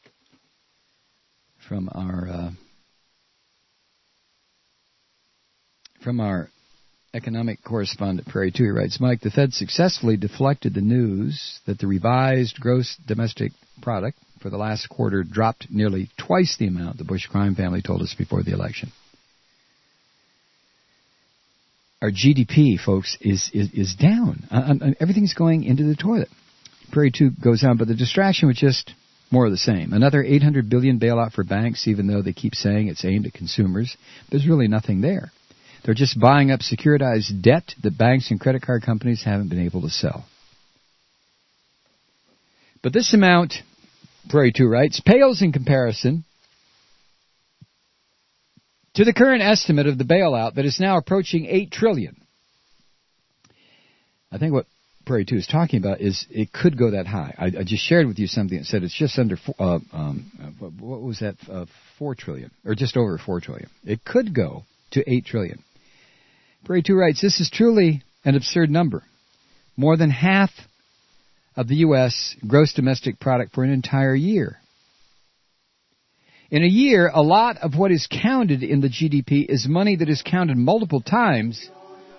From our uh, from our economic correspondent, Prairie two, he writes, Mike, the Fed successfully deflected the news that the revised gross domestic product for the last quarter dropped nearly twice the amount the Bush crime family told us before the election. Our G D P, folks, is is, is down. Uh, uh, everything's going into the toilet. Prairie two goes on, but the distraction was just more of the same. Another eight hundred billion dollars bailout for banks, even though they keep saying it's aimed at consumers. There's really nothing there. They're just buying up securitized debt that banks and credit card companies haven't been able to sell. But this amount, Prairie two writes, pales in comparison to the current estimate of the bailout that is now approaching eight trillion dollars. I think what Prairie two is talking about is it could go that high. I, I just shared with you something that said it's just under, uh, um, what was that, uh, four trillion dollars, or just over four trillion dollars. It could go to eight trillion dollars. Prairie two writes, this is truly an absurd number. More than half of the U S gross domestic product for an entire year. In a year, a lot of what is counted in the G D P is money that is counted multiple times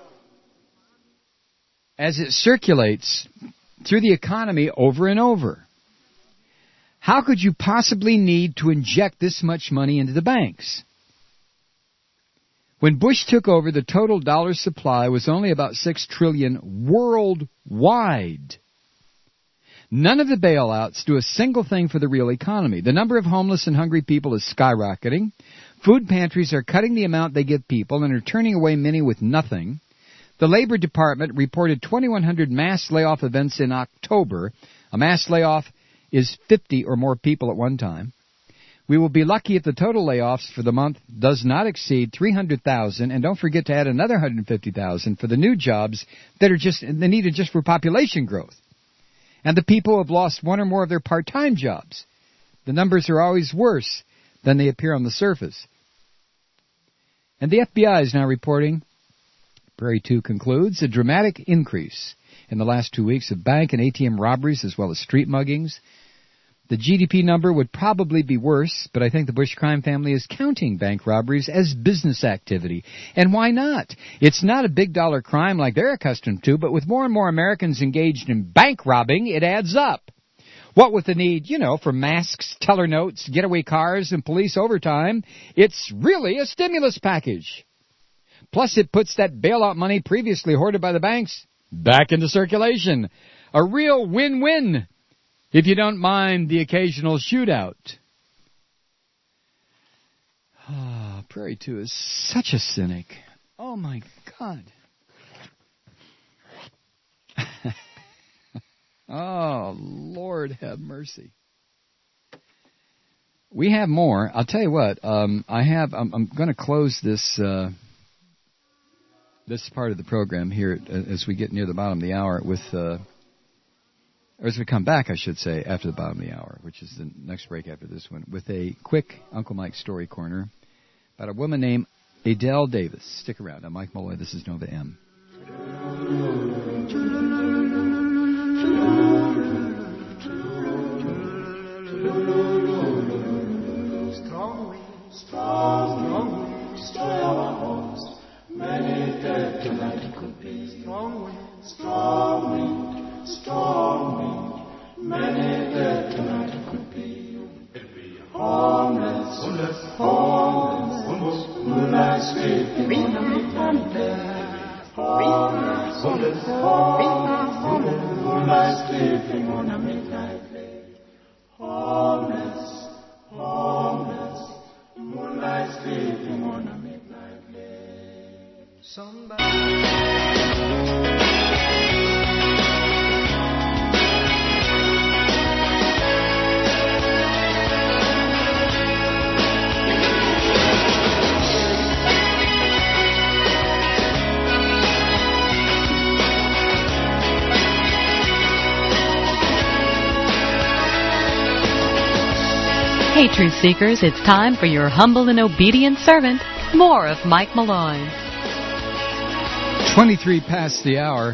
as it circulates through the economy over and over. How could you possibly need to inject this much money into the banks? When Bush took over, the total dollar supply was only about six trillion dollars worldwide. None of the bailouts do a single thing for the real economy. The number of homeless and hungry people is skyrocketing. Food pantries are cutting the amount they give people and are turning away many with nothing. The Labor Department reported twenty-one hundred mass layoff events in October. A mass layoff is fifty or more people at one time. We will be lucky if the total layoffs for the month does not exceed three hundred thousand, and don't forget to add another one hundred fifty thousand for the new jobs that are just they needed just for population growth. And the people who have lost one or more of their part-time jobs. The numbers are always worse than they appear on the surface. And the F B I is now reporting, Prairie two concludes, a dramatic increase in the last two weeks of bank and A T M robberies as well as street muggings. The G D P number would probably be worse, but I think the Bush crime family is counting bank robberies as business activity. And why not? It's not a big dollar crime like they're accustomed to, but with more and more Americans engaged in bank robbing, it adds up. What with the need, you know, for masks, teller notes, getaway cars, and police overtime, it's really a stimulus package. Plus, it puts that bailout money previously hoarded by the banks back into circulation. A real win-win, if you don't mind the occasional shootout. Oh, Prairie two is such a cynic. Oh, my God. Oh, Lord have mercy. We have more. I'll tell you what. Um, I have. I'm, I'm going to close this uh, this part of the program here as we get near the bottom of the hour with, uh, or as we come back, I should say, after the bottom of the hour, which is the next break after this one, with a quick Uncle Mike story corner about a woman named Adele Davis. Stick around. I'm Mike Malloy. This is Nova M. Strong wind, strong wind, stir our host. Many dead tonight it could be. Strong wind, strong wind, strong wind. Many dead tonight it could be. It'd be homeless, homeless, homeless, homeless. Moonlight sleeping on a midnight bed. Homeless, homeless, homeless, homeless. Moonlight sleeping on a midnight bed. Homeless, homeless, moonlight sleeping on a midnight bed. Somebody Hey, truth seekers, it's time for your humble and obedient servant, more of Mike Malloy. twenty-three past the hour.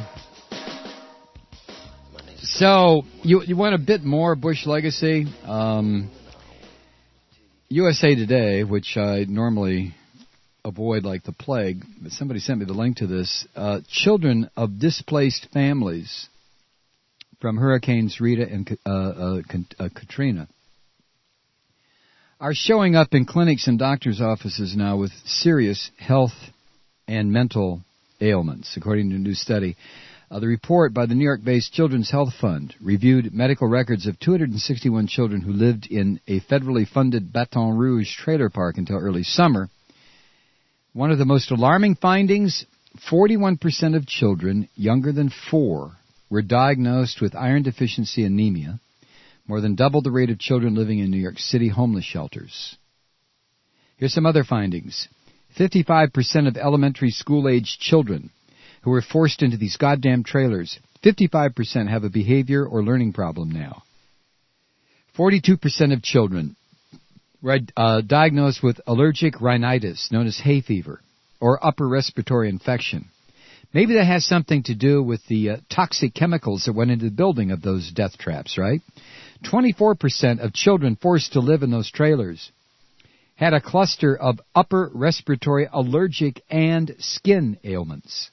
So, you you want a bit more Bush legacy? Um, U S A Today, which I normally avoid like the plague, but somebody sent me the link to this. Uh, children of displaced families from Hurricanes Rita and uh, uh, uh, Katrina are showing up in clinics and doctors' offices now with serious health and mental ailments, according to a new study. Uh, the report by the New York-based Children's Health Fund reviewed medical records of two hundred sixty-one children who lived in a federally funded Baton Rouge trailer park until early summer. One of the most alarming findings, forty-one percent of children younger than four were diagnosed with iron deficiency anemia, more than double the rate of children living in New York City homeless shelters. Here's some other findings. fifty-five percent of elementary school-aged children who were forced into these goddamn trailers, fifty-five percent have a behavior or learning problem now. forty-two percent of children were uh, diagnosed with allergic rhinitis, known as hay fever, or upper respiratory infection. Maybe that has something to do with the uh, toxic chemicals that went into the building of those death traps, right? twenty-four percent of children forced to live in those trailers had a cluster of upper respiratory, allergic, and skin ailments.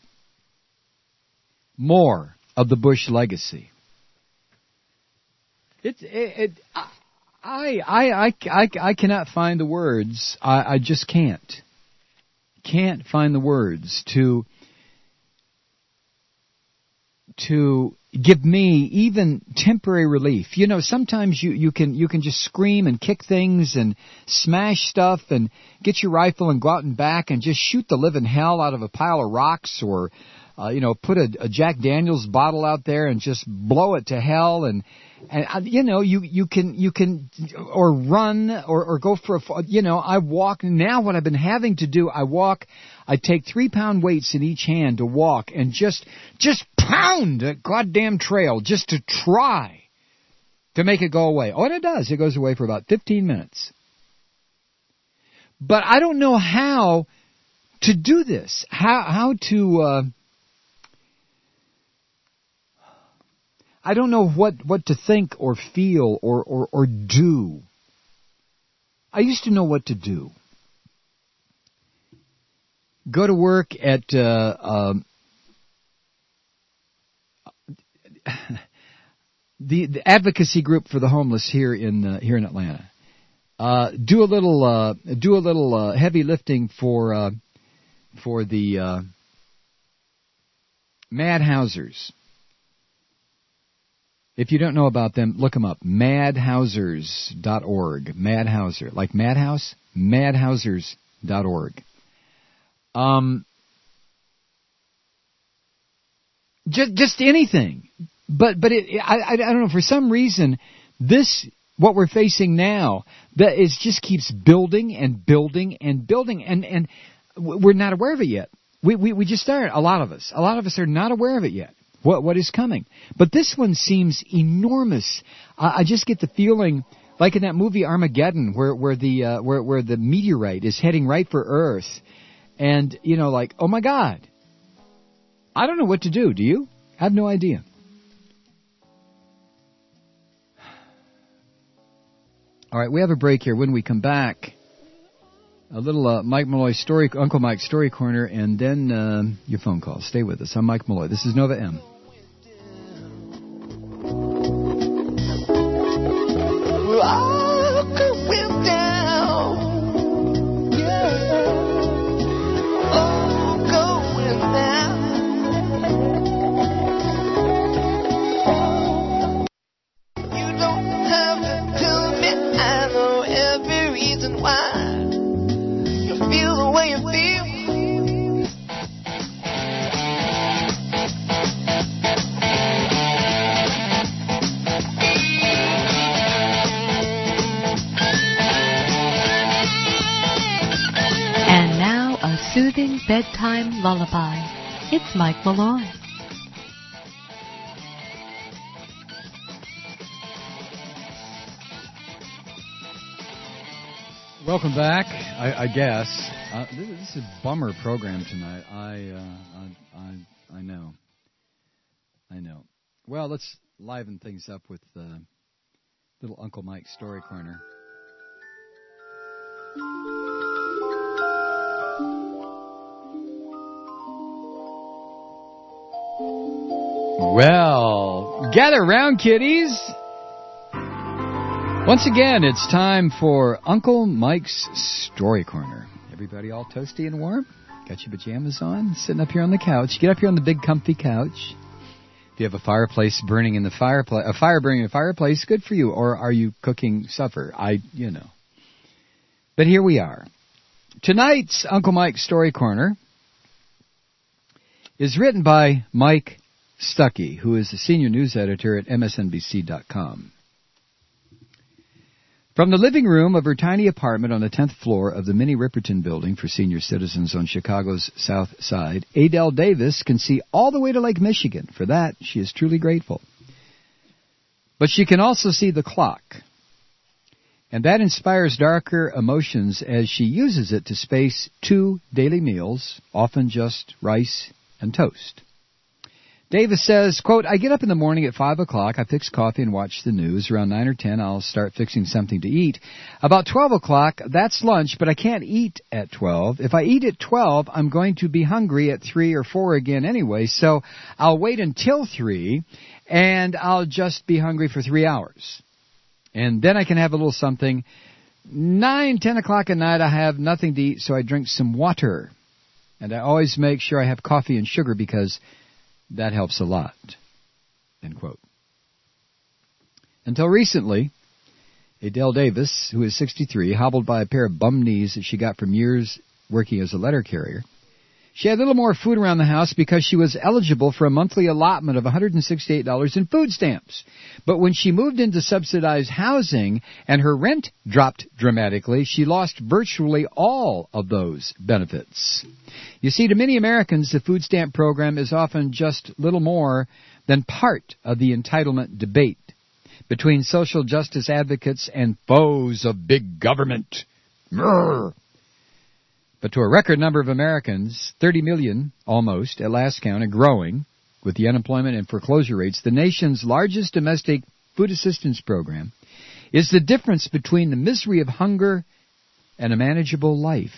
More of the Bush legacy. It, it, it I, I, I, I, I cannot find the words. I, I just can't. Can't find the words to to give me even temporary relief. You know, sometimes you, you can you can just scream and kick things and smash stuff and get your rifle and go out and back and just shoot the living hell out of a pile of rocks, or uh, you know, put a, a Jack Daniels bottle out there and just blow it to hell. And and uh, you know, you you can you can or run or or go for a you know. I walk now. What I've been having to do, I walk. I take three pound weights in each hand to walk and just just pound that goddamn trail just to try to make it go away. Oh, and it does. It goes away for about fifteen minutes. But I don't know how to do this. How how to. Uh, I don't know what, what to think or feel or, or, or do. I used to know what to do. Go to work at uh, um, the, the advocacy group for the homeless here in uh, here in Atlanta. Uh, do a little uh, do a little uh, heavy lifting for uh, for the uh, Mad Housers. If you don't know about them, look them up. mad housers dot org. Mad Houser. Like Madhouse? mad housers dot org. Um, just, just anything. But, but it, I, I don't know, for some reason, this, what we're facing now, that is just keeps building and building and building, and, and we're not aware of it yet. We, we, we just aren't, a lot of us. A lot of us are not aware of it yet. What what is coming? But this one seems enormous. Uh, I just get the feeling, like in that movie Armageddon, where where the uh, where where the meteorite is heading right for Earth, and you know, like, oh my God, I don't know what to do. Do you? I have no idea. All right, we have a break here. When we come back, a little uh, Mike Malloy story, Uncle Mike's Story Corner, and then uh, your phone call. Stay with us. I'm Mike Malloy. This is Nova M. Walk with down, yeah. Oh, going down. You don't have to tell me. I know every reason why you feel the way you feel. Soothing bedtime lullaby. It's Mike Malloy. Welcome back, I, I guess. Uh, this, this is a bummer program tonight. I, uh, I, I, I know. I know. Well, let's liven things up with uh, little Uncle Mike's Story Corner. Well, gather round, kiddies. Once again, it's time for Uncle Mike's Story Corner. Everybody all toasty and warm? Got your pajamas on? Sitting up here on the couch. Get up here on the big comfy couch. If you have a fireplace burning in the fireplace, a fire burning in the fireplace, good for you. Or are you cooking supper? I, you know. But here we are. Tonight's Uncle Mike's Story Corner is written by Mike Stuckey, who is the senior news editor at M S N B C dot com. From the living room of her tiny apartment on the tenth floor of the Minnie Riperton building for senior citizens on Chicago's South Side, Adele Davis can see all the way to Lake Michigan. For that, she is truly grateful. But she can also see the clock. And that inspires darker emotions as she uses it to space two daily meals, often just rice and toast. Davis says, quote, I get up in the morning at five o'clock, I fix coffee and watch the news. Around nine or ten, I'll start fixing something to eat. About twelve o'clock, that's lunch, but I can't eat at twelve. If I eat at twelve, I'm going to be hungry at three or four again anyway, so I'll wait until three, and I'll just be hungry for three hours. And then I can have a little something. Nine, ten o'clock at night, I have nothing to eat, so I drink some water. And I always make sure I have coffee and sugar because that helps a lot, end quote. Until recently, Adele Davis, who is sixty-three, hobbled by a pair of bum knees that she got from years working as a letter carrier. She had a little more food around the house because she was eligible for a monthly allotment of one hundred sixty-eight dollars in food stamps. But when she moved into subsidized housing and her rent dropped dramatically, she lost virtually all of those benefits. You see, to many Americans, the food stamp program is often just little more than part of the entitlement debate between social justice advocates and foes of big government. Murr. But to a record number of Americans, thirty million almost, at last count, and growing, with the unemployment and foreclosure rates, the nation's largest domestic food assistance program is the difference between the misery of hunger and a manageable life.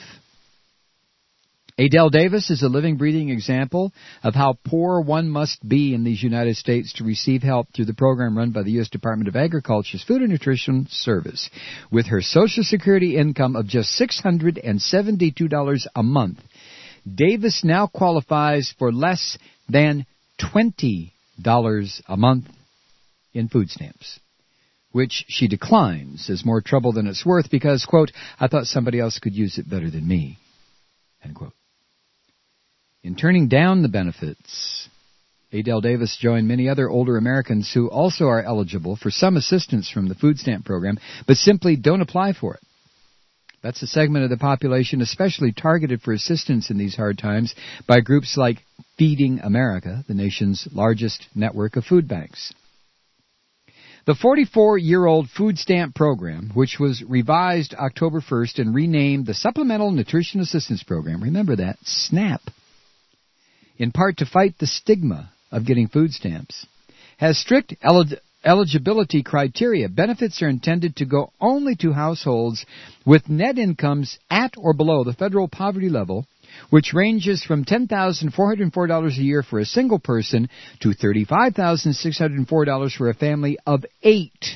Adele Davis is a living, breathing example of how poor one must be in these United States to receive help through the program run by the U S Department of Agriculture's Food and Nutrition Service. With her Social Security income of just six hundred seventy-two dollars a month, Davis now qualifies for less than twenty dollars a month in food stamps, which she declines as more trouble than it's worth because, quote, I thought somebody else could use it better than me, end quote. In turning down the benefits, Adele Davis joined many other older Americans who also are eligible for some assistance from the food stamp program, but simply don't apply for it. That's a segment of the population especially targeted for assistance in these hard times by groups like Feeding America, the nation's largest network of food banks. The forty-four-year-old food stamp program, which was revised October first and renamed the Supplemental Nutrition Assistance Program, remember that, SNAP, in part to fight the stigma of getting food stamps, has strict elig- eligibility criteria. Benefits are intended to go only to households with net incomes at or below the federal poverty level, which ranges from ten thousand four hundred four dollars a year for a single person to thirty-five thousand six hundred four dollars for a family of eight.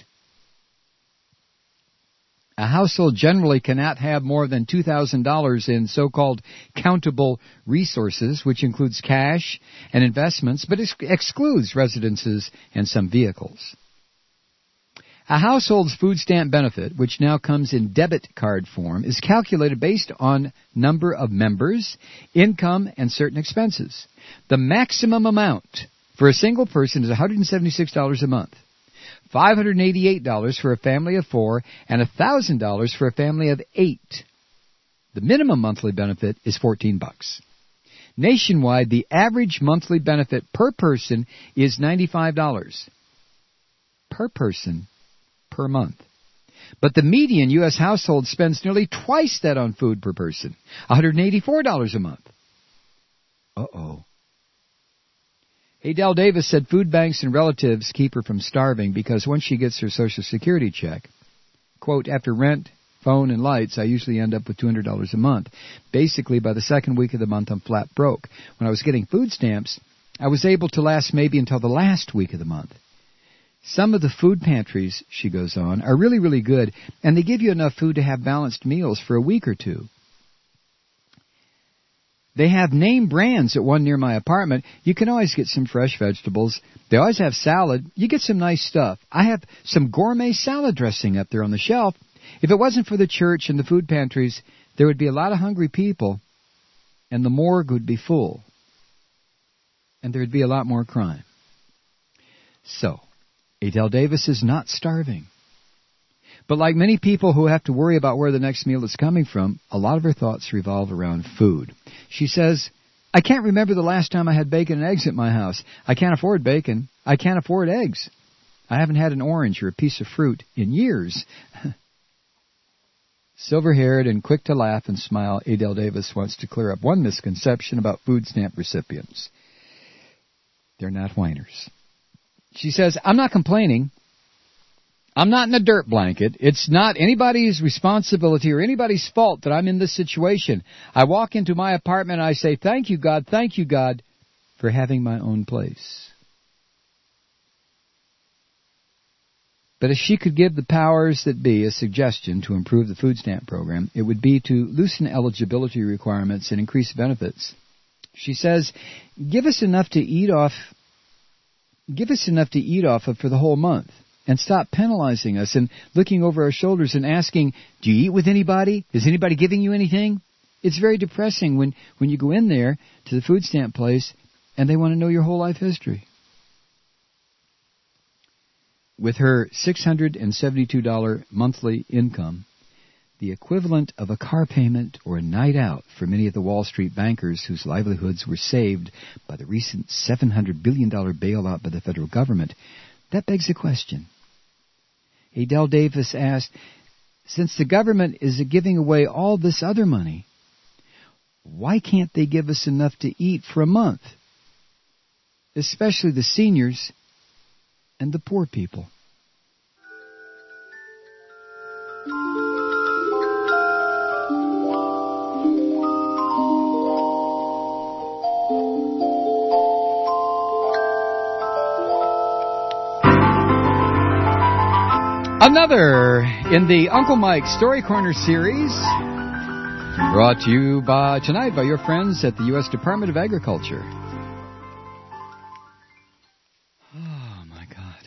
A household generally cannot have more than two thousand dollars in so-called countable resources, which includes cash and investments, but ex- excludes residences and some vehicles. A household's food stamp benefit, which now comes in debit card form, is calculated based on number of members, income, and certain expenses. The maximum amount for a single person is one hundred seventy-six dollars a month, five hundred eighty-eight dollars for a family of four, and one thousand dollars for a family of eight. The minimum monthly benefit is fourteen bucks. Nationwide, the average monthly benefit per person is ninety-five dollars per person per month. But the median U S household spends nearly twice that on food per person, one hundred eighty-four dollars a month. Uh-oh. Adele Davis said food banks and relatives keep her from starving because once she gets her Social Security check, quote, after rent, phone, and lights, I usually end up with two hundred dollars a month. Basically, by the second week of the month, I'm flat broke. When I was getting food stamps, I was able to last maybe until the last week of the month. Some of the food pantries, she goes on, are really, really good, and they give you enough food to have balanced meals for a week or two. They have name brands at one near my apartment. You can always get some fresh vegetables. They always have salad. You get some nice stuff. I have some gourmet salad dressing up there on the shelf. If it wasn't for the church and the food pantries, there would be a lot of hungry people, and the morgue would be full. And there would be a lot more crime. So, Adele Davis is not starving. But like many people who have to worry about where the next meal is coming from, a lot of her thoughts revolve around food. She says, I can't remember the last time I had bacon and eggs at my house. I can't afford bacon. I can't afford eggs. I haven't had an orange or a piece of fruit in years. Silver-haired and quick to laugh and smile, Adele Davis wants to clear up one misconception about food stamp recipients. They're not whiners. She says, I'm not complaining. I'm not in a dirt blanket. It's not anybody's responsibility or anybody's fault that I'm in this situation. I walk into my apartment and I say, thank you, God, thank you, God, for having my own place. But if she could give the powers that be a suggestion to improve the food stamp program, it would be to loosen eligibility requirements and increase benefits. She says, give us enough to eat off, give us enough to eat off of for the whole month. And stop penalizing us and looking over our shoulders and asking, do you eat with anybody? Is anybody giving you anything? It's very depressing when, when you go in there to the food stamp place and they want to know your whole life history. With her six hundred seventy-two dollars monthly income, the equivalent of a car payment or a night out for many of the Wall Street bankers whose livelihoods were saved by the recent seven hundred billion dollars bailout by the federal government, that begs a question. Adele Davis asked, since the government is giving away all this other money, why can't they give us enough to eat for a month? Especially the seniors and the poor people. Another in the Uncle Mike Story Corner series, brought to you by tonight by your friends at the U S Department of Agriculture. Oh, my God.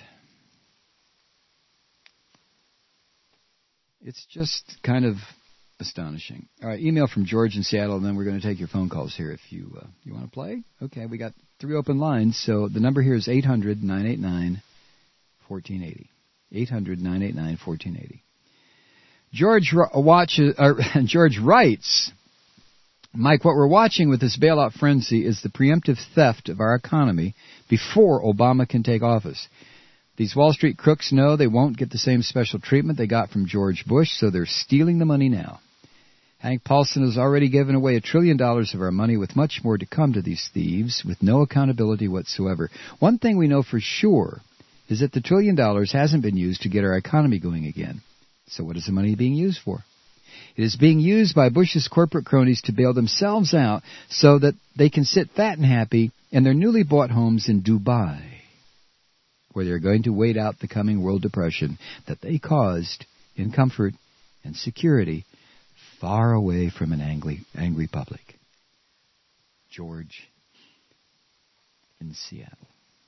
It's just kind of astonishing. All right, email from George in Seattle, and then we're going to take your phone calls here if you uh, you want to play. Okay, we got three open lines, so the number here is eight hundred, nine eight nine, one four eight zero. eight hundred, nine eight nine, one four eight zero. George watches, uh, George writes, Mike, what we're watching with this bailout frenzy is the preemptive theft of our economy before Obama can take office. These Wall Street crooks know they won't get the same special treatment they got from George Bush, so they're stealing the money now. Hank Paulson has already given away a trillion dollars of our money, with much more to come to these thieves, with no accountability whatsoever. One thing we know for sure is that the trillion dollars hasn't been used to get our economy going again. So what is the money being used for? It is being used by Bush's corporate cronies to bail themselves out so that they can sit fat and happy in their newly bought homes in Dubai, where they're going to wait out the coming world depression that they caused in comfort and security far away from an angry, angry public. George in Seattle.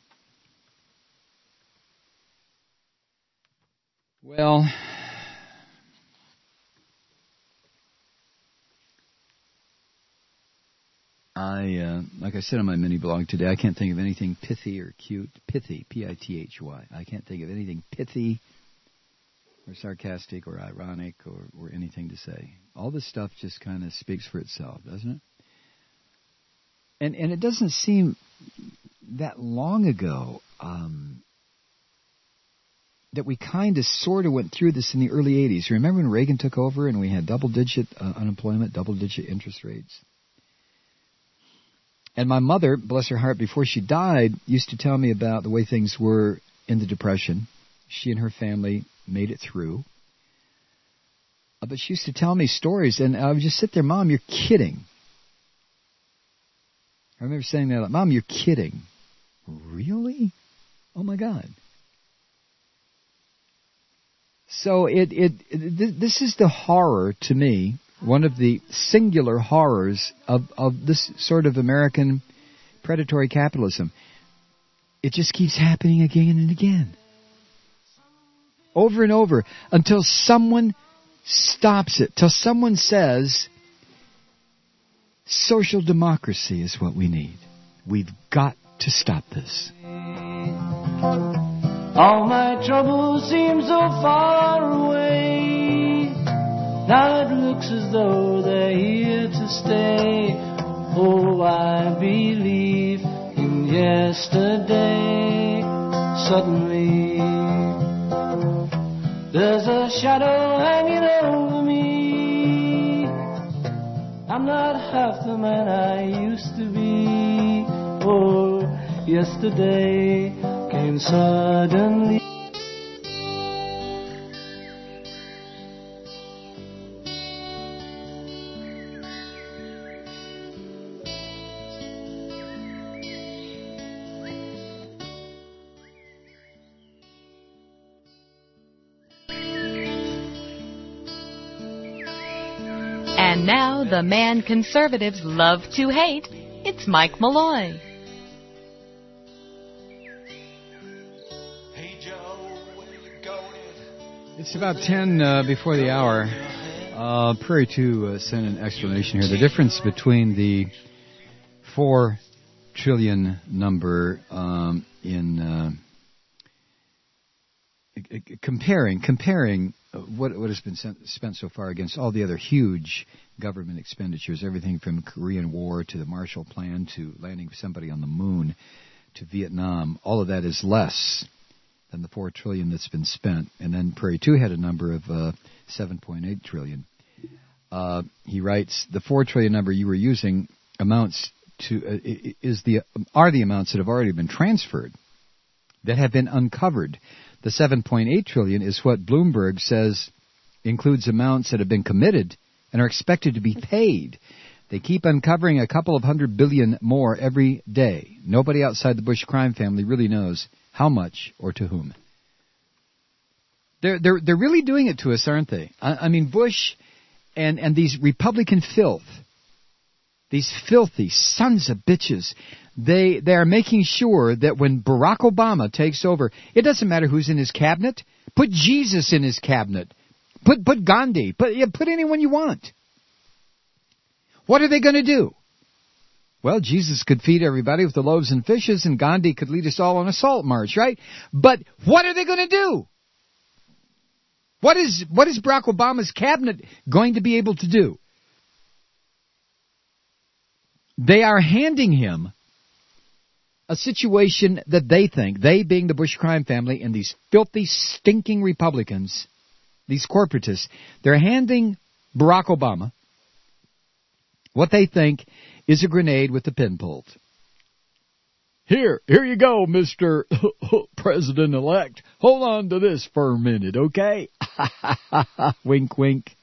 Well, I, uh, like I said on my mini blog today, I can't think of anything pithy or cute. Pithy, P I T H Y. I can't think of anything pithy or sarcastic or ironic or, or anything to say. All this stuff just kind of speaks for itself, doesn't it? And and it doesn't seem that long ago um, that we kind of sort of went through this in the early eighties. Remember when Reagan took over and we had double-digit uh, unemployment, double-digit interest rates? And my mother, bless her heart, before she died, used to tell me about the way things were in the Depression. She and her family made it through. Uh, but she used to tell me stories, and I would just sit there, Mom, you're kidding. I remember saying that, like, Mom, you're kidding. Really? Oh, my God. So it, it, it this is the horror to me, one of the singular horrors of, of this sort of American predatory capitalism. It just keeps happening again and again. Over and over until someone stops it, till someone says, social democracy is what we need. We've got to stop this. All my troubles seem so far away. Now it looks as though they're here to stay. Oh, I believe in yesterday. Suddenly, there's a shadow hanging over me. I'm not half the man I used to be. Oh, yesterday came suddenly. And now, the man conservatives love to hate, it's Mike Malloy. It's about ten uh, before the hour. Uh, Prairie two uh, sent an explanation here. The difference between the four trillion number um, in uh, comparing comparing what what has been spent so far against all the other huge government expenditures, everything from Korean War to the Marshall Plan to landing somebody on the moon to Vietnam, all of that is less than the four trillion that's been spent. And then Prairie two had a number of uh, seven point eight trillion. Uh, he writes, the four trillion number you were using amounts to uh, is the are the amounts that have already been transferred, that have been uncovered. The seven point eight trillion is what Bloomberg says includes amounts that have been committed and are expected to be paid. They keep uncovering a couple of hundred billion more every day. Nobody outside the Bush crime family really knows how much or to whom. They're they're they're really doing it to us, aren't they? I, I mean, Bush and and these Republican filth, these filthy sons of bitches. They they are making sure that when Barack Obama takes over, it doesn't matter who's in his cabinet. Put Jesus in his cabinet. Put put Gandhi. Put yeah, put anyone you want. What are they going to do? Well, Jesus could feed everybody with the loaves and fishes, and Gandhi could lead us all on a salt march, right? But what are they going to do? What is what is Barack Obama's cabinet going to be able to do? They are handing him a situation that they think, they being the Bush crime family and these filthy, stinking Republicans, these corporatists, they're handing Barack Obama what they think is a grenade with the pin pulled. Here, here you go, Mister President-elect. Hold on to this for a minute, okay? Wink, wink.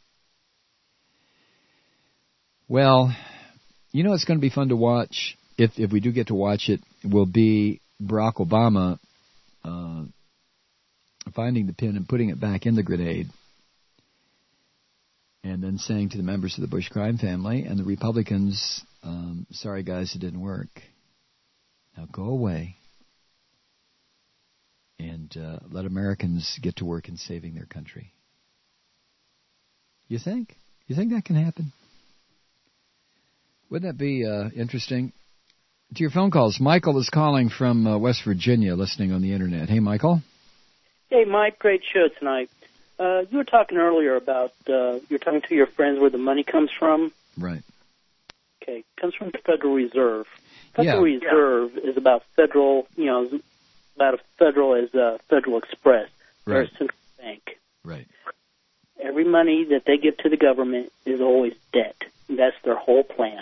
Well, you know it's going to be fun to watch, if if we do get to watch it, will be Barack Obama uh, finding the pin and putting it back in the grenade, and then saying to the members of the Bush crime family and the Republicans, um, sorry guys, it didn't work. Now go away and uh, let Americans get to work in saving their country. You think? You think that can happen? Wouldn't that be uh, interesting? To your phone calls, Michael is calling from uh, West Virginia, listening on the Internet. Hey, Michael. Hey, Mike, great show tonight. Uh, you were talking earlier about, uh, you're talking to your friends where the money comes from. Right. Okay, it comes from the Federal Reserve. Federal yeah. Reserve yeah. is about federal, you know, about as federal as uh, Federal Express. They're Right. a central bank. Right. Every money that they give to the government is always debt. That's their whole plan.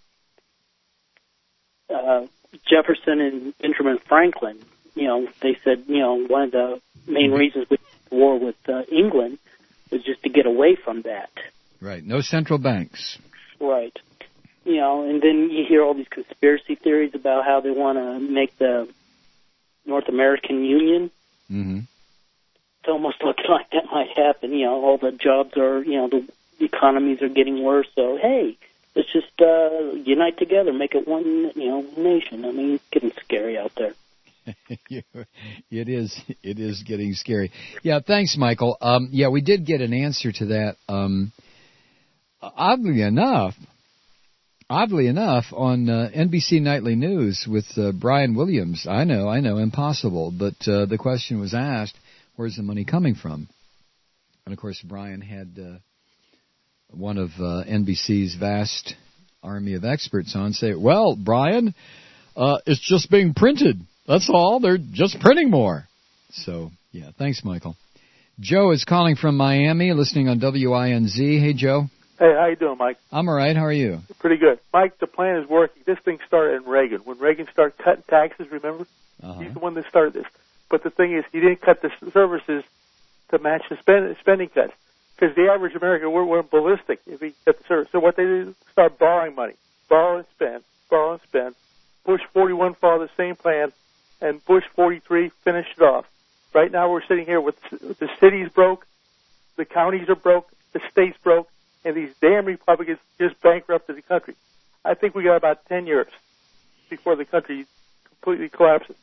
Uh, Jefferson and Benjamin Franklin, you know, they said, you know, one of the main reasons we went to war with uh, England was just to get away from that. Right. No central banks. Right. You know, and then you hear all these conspiracy theories about how they want to make the North American Union. Mm-hmm. It's almost looking like that might happen. You know, all the jobs are, you know, the economies are getting worse. So, hey, let's just uh, unite together, make it one, you know, nation. I mean, it's getting scary out there. It is. It is getting scary. Yeah. Thanks, Michael. Um, yeah, we did get an answer to that. Um, oddly enough, oddly enough, on uh, N B C Nightly News with uh, Brian Williams. I know, I know, impossible. But uh, the question was asked, "Where's the money coming from?" And of course, Brian had uh, one of uh, N B C's vast army of experts on say, "Well, Brian, uh, it's just being printed. That's all. They're just printing more." So, yeah, thanks, Michael. Joe is calling from Miami, listening on W I N Z. Hey, Joe. Hey, how you doing, Mike? I'm all right. How are you? Pretty good. Mike, the plan is working. This thing started in Reagan. When Reagan started cutting taxes, remember? Uh-huh. He's the one that started this. But the thing is, he didn't cut the services to match the spend, spending cuts. Because the average American went, went ballistic if he cut the service. So what they did is start borrowing money. Borrow and spend. Borrow and spend. Bush forty-one followed the same plan. And Bush forty-three finished it off. Right now we're sitting here with the cities broke, the counties are broke, the states broke, and these damn Republicans just bankrupted the country. I think we got about ten years before the country completely collapses.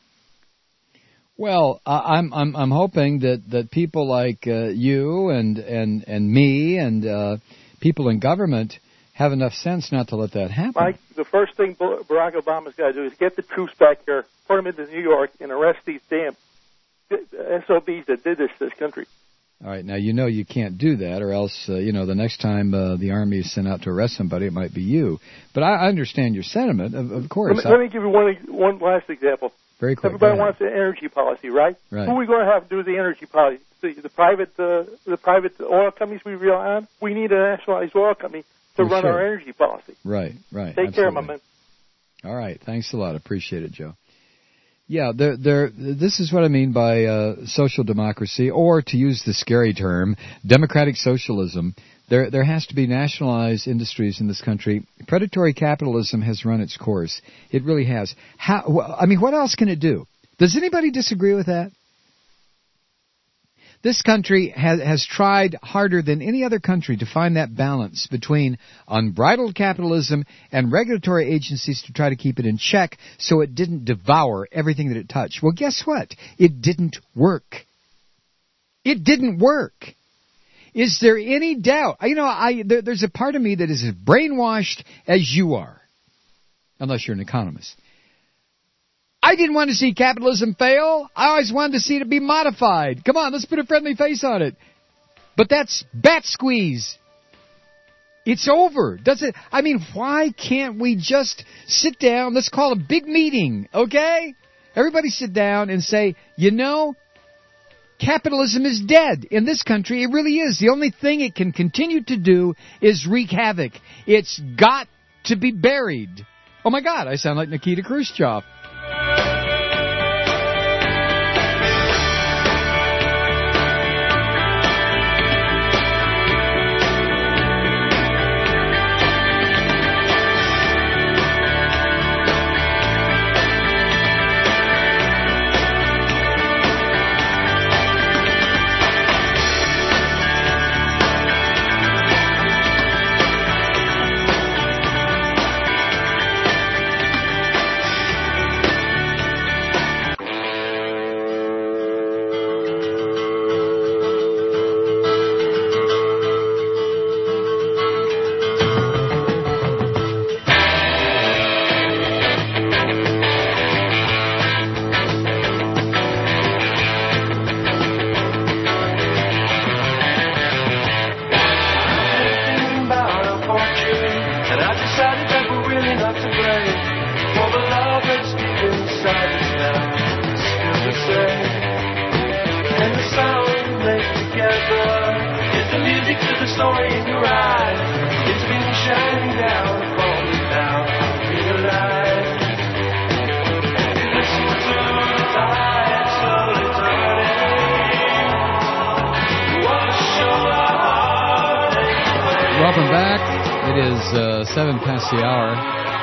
Well, I'm I'm I'm hoping that, that people like uh, you and and and me and uh, people in government have enough sense not to let that happen. Mike, the first thing Barack Obama's got to do is get the troops back here, put them into New York, and arrest these damn S O Bs that did this to this country. All right, now you know you can't do that, or else uh, you know the next time uh, the army is sent out to arrest somebody, it might be you. But I, I understand your sentiment, of, of course. Let me, let me give you one one last example. Very quick. Everybody wants an energy policy, right? Right. Who are we going to have to do the energy policy? The, the private uh, the private oil companies we rely on. We need a nationalized oil company to For run sure. our energy policy. Right, right. Take absolutely. care, my man. All right, thanks a lot. Appreciate it, Joe. Yeah, there, there. This is what I mean by uh, social democracy, or to use the scary term, democratic socialism. There, there has to be nationalized industries in this country. Predatory capitalism has run its course. It really has. How? Well, I mean, what else can it do? Does anybody disagree with that? This country has, has tried harder than any other country to find that balance between unbridled capitalism and regulatory agencies to try to keep it in check so it didn't devour everything that it touched. Well, guess what? It didn't work. It didn't work. Is there any doubt? You know, I there, there's a part of me that is as brainwashed as you are, unless you're an economist. I didn't want to see capitalism fail. I always wanted to see it be modified. Come on, let's put a friendly face on it. But that's bat squeeze. It's over. Does it? I mean, why can't we just sit down? Let's call a big meeting, okay? Everybody sit down and say, you know, capitalism is dead in this country. It really is. The only thing it can continue to do is wreak havoc. It's got to be buried. Oh, my God, I sound like Nikita Khrushchev. story in your eyes. It's been shining down, falling down in your life. Listen to the tide slowly turning. Wash your heartache away. Welcome back. It is uh, seven past the hour.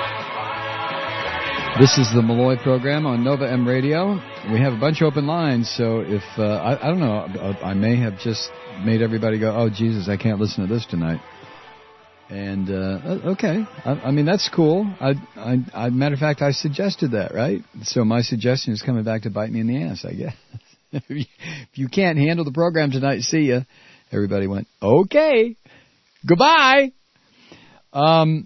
This is the Malloy program on Nova M Radio. We have a bunch of open lines, so if, uh, I, I don't know, I may have just made everybody go, oh, Jesus, I can't listen to this tonight. And, uh, okay, I, I mean, that's cool. I, I, I, matter of fact, I suggested that, right? So my suggestion is coming back to bite me in the ass, I guess. If you can't handle the program tonight, see ya. Everybody went, okay, goodbye. Um,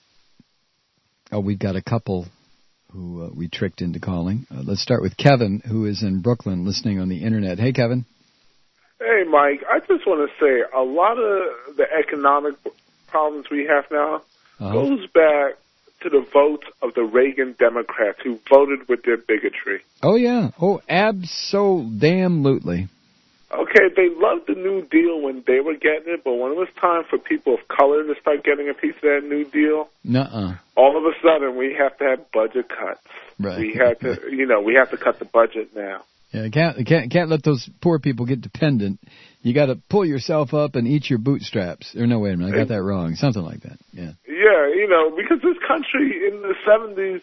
oh, we've got a couple who uh, we tricked into calling. Uh, let's start with Kevin, who is in Brooklyn listening on the Internet. Hey, Kevin. Hey, Mike. I just want to say a lot of the economic problems we have now uh-huh. goes back to the votes of the Reagan Democrats who voted with their bigotry. Oh, yeah. Oh, abso-damn-lutely. Okay, they loved the New Deal when they were getting it, but when it was time for people of color to start getting a piece of that New Deal, Nuh-uh. all of a sudden we have to have budget cuts. Right. We have to, you know, we have to cut the budget now. Yeah, can't can't can't let those poor people get dependent. You got to pull yourself up and eat your bootstraps. Or no, wait a minute, I got that wrong. Something like that. Yeah. Yeah, you know, because this country in the seventies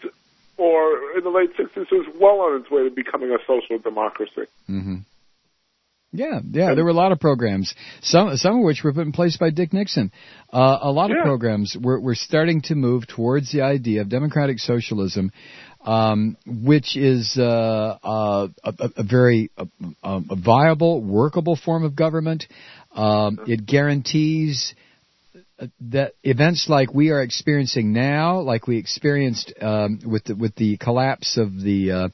or in the late sixties was well on its way to becoming a social democracy. Mm-hmm. Yeah, yeah, there were a lot of programs, some some of which were put in place by Dick Nixon. Uh, a lot yeah. of programs were, were starting to move towards the idea of democratic socialism, um, which is uh, uh, a, a very a, a viable, workable form of government. Um, it guarantees that events like we are experiencing now, like we experienced um, with the, with the collapse of the uh,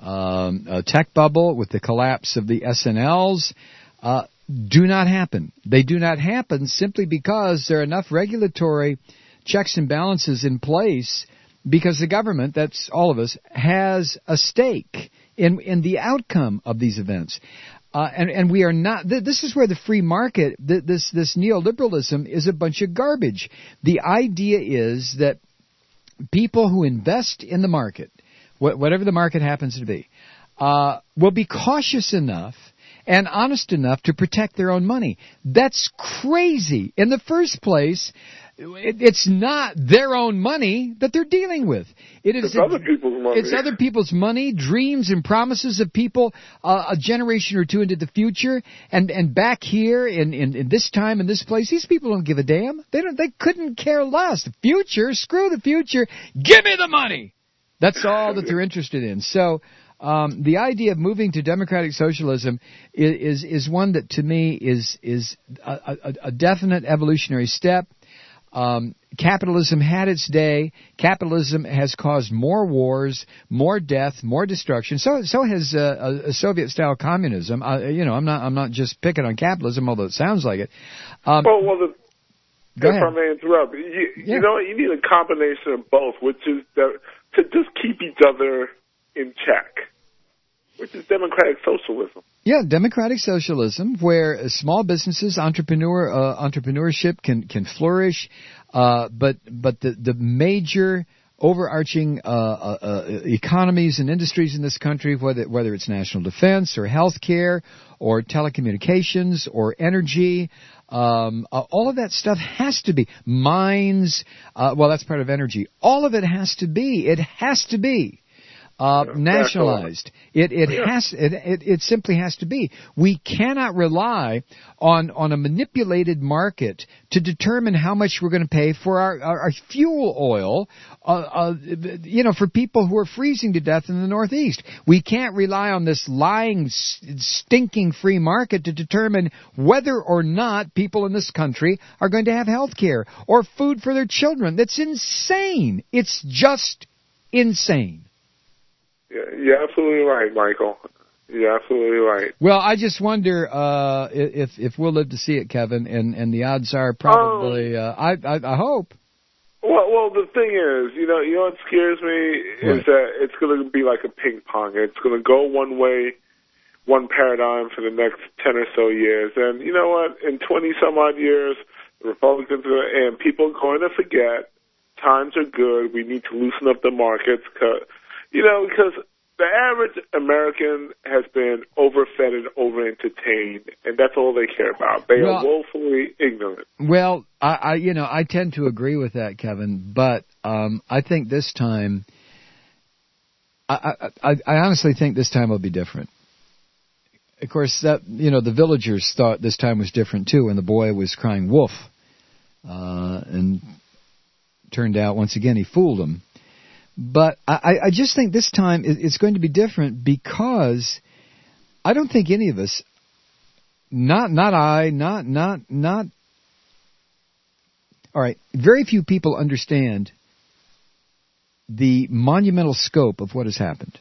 Um, a tech bubble, with the collapse of the S N Ls, uh, do not happen. They do not happen simply because there are enough regulatory checks and balances in place because the government, that's all of us, has a stake in, in the outcome of these events. Uh, and, and we are not, th- this is where the free market, th- this, this neoliberalism is a bunch of garbage. The idea is that people who invest in the market, whatever the market happens to be, uh, will be cautious enough and honest enough to protect their own money. That's crazy. In the first place, it, it's not their own money that they're dealing with. It is it's other people's money. It's other people's money, dreams and promises of people uh, a generation or two into the future. And, and back here in, in, in this time and this place, these people don't give a damn. They don't. They couldn't care less. The future, screw the future. Give me the money. That's all that they're interested in. So um, the idea of moving to democratic socialism is is, is one that, to me, is is a, a, a definite evolutionary step. Um, capitalism had its day. Capitalism has caused more wars, more death, more destruction. So so has uh, a Soviet-style communism. Uh, you know, I'm not I'm not just picking on capitalism, although it sounds like it. Um, well, well, the, go if ahead. I may interrupt, you, yeah. you know, you need a combination of both, which is that. To just keep each other in check, which is democratic socialism. Yeah, democratic socialism, where small businesses, entrepreneur uh, entrepreneurship can can flourish, uh, but but the the major overarching uh, uh, uh, economies and industries in this country, whether whether it's national defense or healthcare or telecommunications or energy. Um, uh, all of that stuff has to be mines. Uh, well, that's part of energy. All of it has to be. It has to be uh, yeah, nationalized. It it yeah. has. It, it it simply has to be. We cannot rely on on a manipulated market to determine how much we're going to pay for our our, our fuel oil. Uh, uh, you know, for people who are freezing to death in the Northeast, we can't rely on this lying, stinking free market to determine whether or not people in this country are going to have health care or food for their children. That's insane. It's just insane. Yeah, you're absolutely right, Michael. You're absolutely right. Well, I just wonder uh, if if we'll live to see it, Kevin, and, and the odds are probably. Um, uh, I, I I hope. Well, well, the thing is, you know, you know what scares me what? is that it's going to be like a ping pong. It's going to go one way one paradigm for the next ten or so years. And you know what? In twenty some odd years, the Republicans are, and people are going to forget. Times are good. We need to loosen up the markets, cause, you know, because the average American has been overfed and overentertained, and that's all they care about. They well, are woefully ignorant. Well, I, I, you know, I tend to agree with that, Kevin. But um, I think this time, I, I, I honestly think this time will be different. Of course, that you know, the villagers thought this time was different too, and the boy was crying wolf, uh, and turned out once again he fooled them. But I, I just think this time it's going to be different because I don't think any of us, not not I, not not not. All right, very few people understand the monumental scope of what has happened.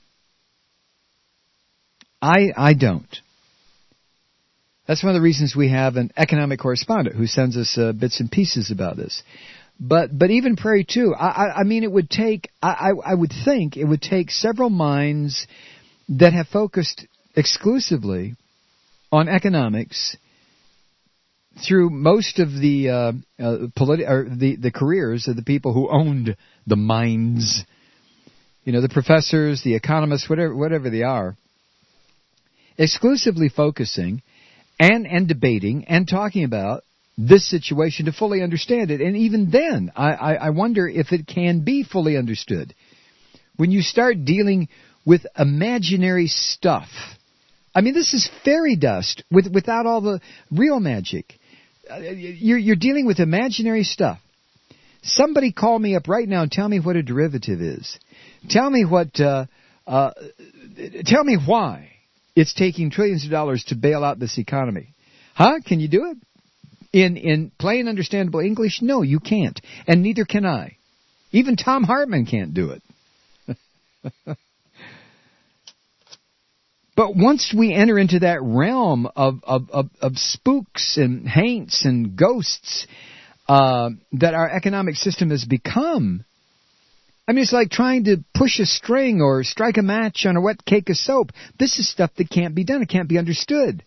I I don't. That's one of the reasons we have an economic correspondent who sends us uh, bits and pieces about this. But but even Prairie too. I, I, I mean, it would take. I, I would think it would take several minds that have focused exclusively on economics through most of the uh, uh, politi- or the the careers of the people who owned the mines. You know, the professors, the economists, whatever whatever they are, exclusively focusing and and debating and talking about this situation to fully understand it. And even then, I, I, I wonder if it can be fully understood. When you start dealing with imaginary stuff, I mean, this is fairy dust with, without all the real magic. Uh, you're, you're dealing with imaginary stuff. Somebody call me up right now and tell me what a derivative is. Tell me what, uh, uh, tell me why it's taking trillions of dollars to bail out this economy. Huh? Can you do it? In in plain, understandable English, no, you can't. And neither can I. Even Tom Hartman can't do it. But once we enter into that realm of, of, of, of spooks and haints and ghosts uh, that our economic system has become, I mean, it's like trying to push a string or strike a match on a wet cake of soap. This is stuff that can't be done. It can't be understood.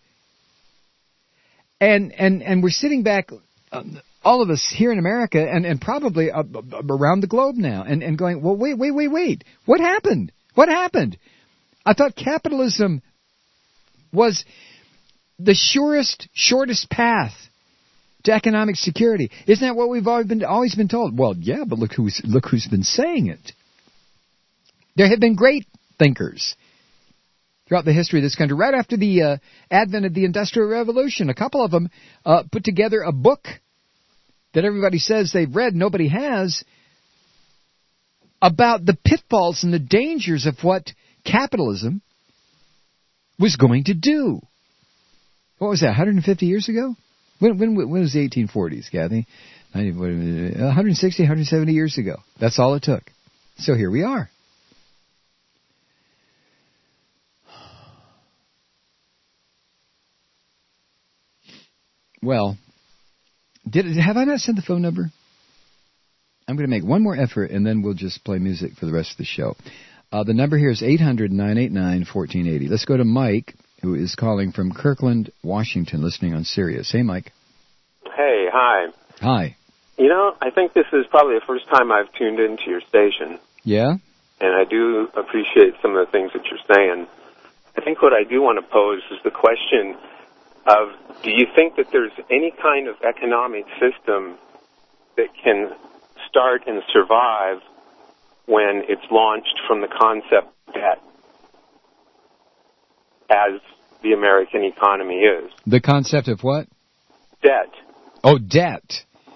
And and and we're sitting back, uh, all of us here in America, and, and probably uh, around the globe now, and, and going, well, wait, wait, wait, wait. What happened? What happened? I thought capitalism was the surest, shortest path to economic security. Isn't that what we've always been always been told? Well, yeah, but look who's look who's been saying it. There have been great thinkers throughout the history of this country. Right after the uh, advent of the Industrial Revolution, a couple of them uh, put together a book that everybody says they've read, nobody has, about the pitfalls and the dangers of what capitalism was going to do. What was that, one hundred fifty years ago? When, when, when was the eighteen forties, Kathy? one hundred sixty, one hundred seventy years ago. That's all it took. So here we are. Well, did have I not sent the phone number? I'm going to make one more effort, and then we'll just play music for the rest of the show. Uh, the number here is eight hundred, nine eight nine, one four eight zero. Let's go to Mike, who is calling from Kirkland, Washington, listening on Sirius. Hey, Mike. Hey, hi. Hi. You know, I think this is probably the first time I've tuned into your station. Yeah? And I do appreciate some of the things that you're saying. I think what I do want to pose is the question of, do you think that there's any kind of economic system that can start and survive when it's launched from the concept of debt, as the American economy is? The concept of what? Debt. Oh, debt.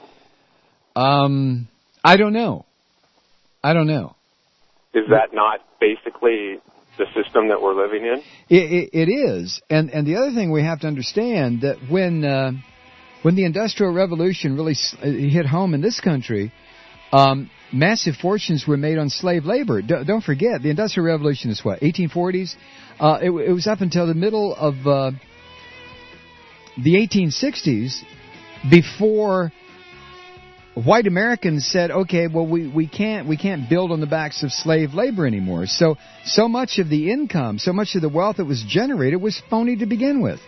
Um, I don't know. I don't know. Is that not basically the system that we're living in? It, it, it is, and and the other thing we have to understand that when uh, when the Industrial Revolution really hit home in this country, um, massive fortunes were made on slave labor. D- don't forget, the Industrial Revolution is what, eighteen forties? Uh, it, it was up until the middle of uh, the eighteen sixties before white Americans said, okay, well, we, we can't we can't build on the backs of slave labor anymore. So so much of the income, so much of the wealth that was generated was phony to begin with.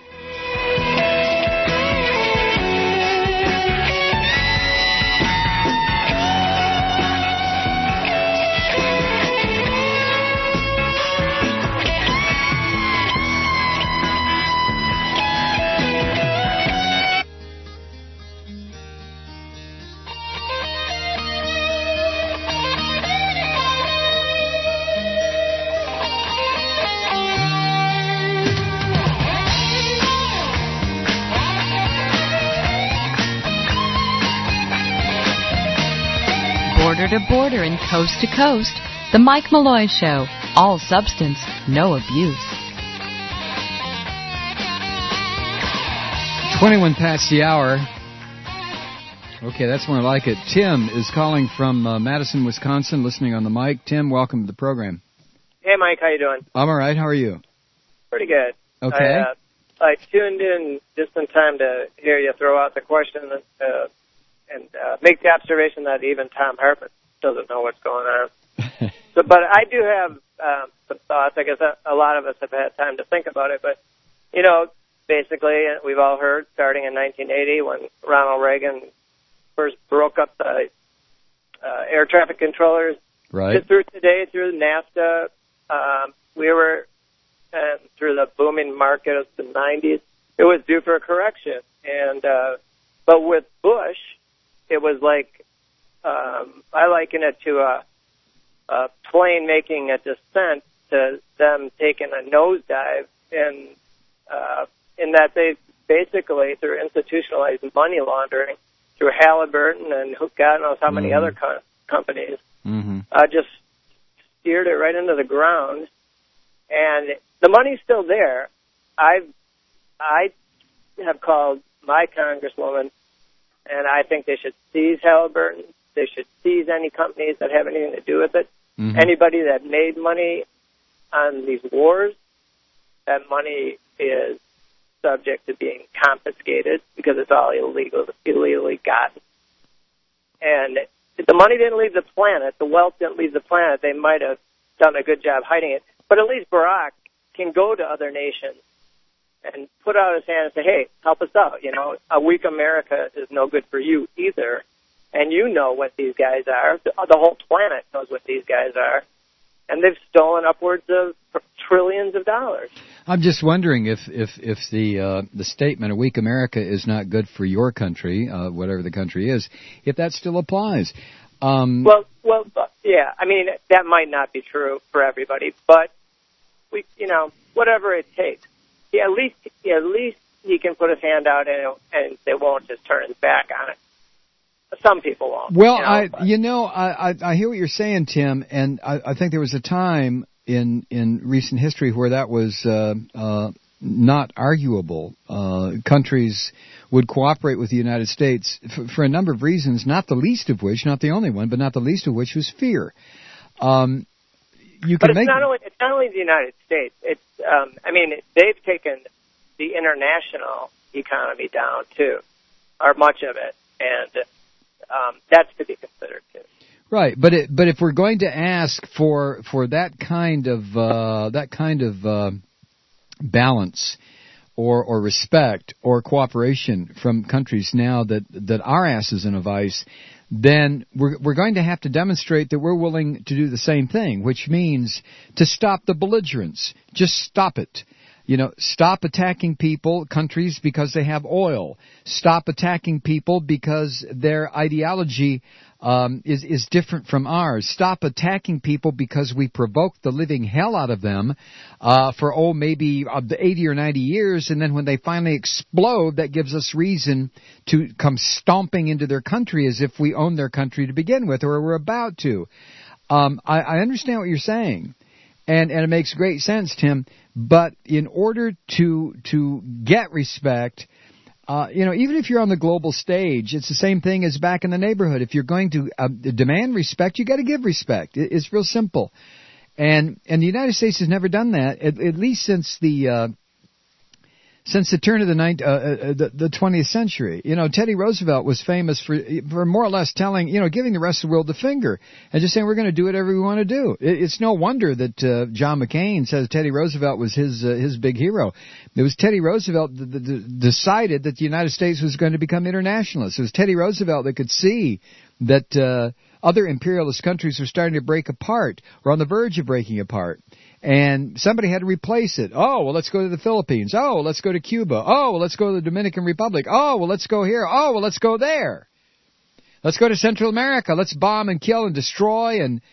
Border to border and coast to coast, The Mike Malloy Show. All substance, no abuse. twenty-one past the hour. Okay, that's more like it. Tim is calling from uh, Madison, Wisconsin, listening on the mic. Tim, welcome to the program. Hey, Mike, how you doing? I'm all right. How are you? Pretty good. Okay. I, uh, I tuned in just in time to hear you throw out the question uh, and uh, make the observation that even Tom Hartman doesn't know what's going on. so, but I do have um, some thoughts. I guess a lot of us have had time to think about it. But, you know, basically, we've all heard, starting in nineteen eighty when Ronald Reagan first broke up the uh, air traffic controllers. Right. Through today, through NAFTA, um, we were, uh, through the booming market of the nineties, it was due for a correction. And uh, but with Bush, it was like, um, I liken it to a, a plane making a descent to them taking a nosedive, in, uh, in that they basically, through institutionalized money laundering, through Halliburton and who God knows how many mm-hmm. other co- companies, mm-hmm. uh, just steered it right into the ground. And the money's still there. I've, I have called my congresswoman, and I think they should seize Halliburton. They should seize any companies that have anything to do with it. Mm-hmm. Anybody that made money on these wars, that money is subject to being confiscated because it's all illegal, illegally gotten. And if the money didn't leave the planet, the wealth didn't leave the planet, they might have done a good job hiding it. But at least Barack can go to other nations and put out his hand and say, hey, help us out. You know, a weak America is no good for you either. And you know what these guys are. The, the whole planet knows what these guys are. And they've stolen upwards of trillions of dollars. I'm just wondering if if if the uh, the statement "a weak America is not good for your country," uh, whatever the country is, if that still applies. Um, well, well, yeah. I mean, that might not be true for everybody, but we, you know, whatever it takes. He, at least, he, at least he can put his hand out, and and they won't just turn his back on it. Some people won't. Well, you know, I, but. you know, I, I, I hear what you're saying, Tim, and I, I think there was a time in in recent history where that was uh, uh, not arguable. Uh, countries would cooperate with the United States f- for a number of reasons, not the least of which, not the only one, but not the least of which was fear. Um, you but can it's make not only it's not only the United States. It's um, I mean they've taken the international economy down too, or much of it, and. Um, that's to be considered too. Right, but it, but if we're going to ask for for that kind of uh, that kind of uh, balance or or respect or cooperation from countries now that that our ass is in a vice, then we're we're going to have to demonstrate that we're willing to do the same thing, which means to stop the belligerence. Just stop it. You know, stop attacking people, countries, because they have oil. Stop attacking people because their ideology um, is is different from ours. Stop attacking people because we provoked the living hell out of them uh, for, oh, maybe uh, eighty or ninety years, and then when they finally explode, that gives us reason to come stomping into their country as if we own their country to begin with, or we're about to. Um, I, I understand what you're saying. And and it makes great sense, Tim. But in order to to get respect, uh, you know, even if you're on the global stage, it's the same thing as back in the neighborhood. If you're going to uh, demand respect, you got to give respect. It, it's real simple. And and the United States has never done that, at, at least since the uh, since the turn of the, ninth, uh, uh, the, the twentieth century. You know, Teddy Roosevelt was famous for, for more or less telling, you know, giving the rest of the world the finger and just saying we're going to do whatever we want to do. It, it's no wonder that uh, John McCain says Teddy Roosevelt was his uh, his big hero. It was Teddy Roosevelt that, that, that decided that the United States was going to become internationalist. It was Teddy Roosevelt that could see that uh, other imperialist countries were starting to break apart or on the verge of breaking apart. And somebody had to replace it. Oh, well, let's go to the Philippines. Oh, well, let's go to Cuba. Oh, well, let's go to the Dominican Republic. Oh, well, let's go here. Oh, well, let's go there. Let's go to Central America. Let's bomb and kill and destroy. And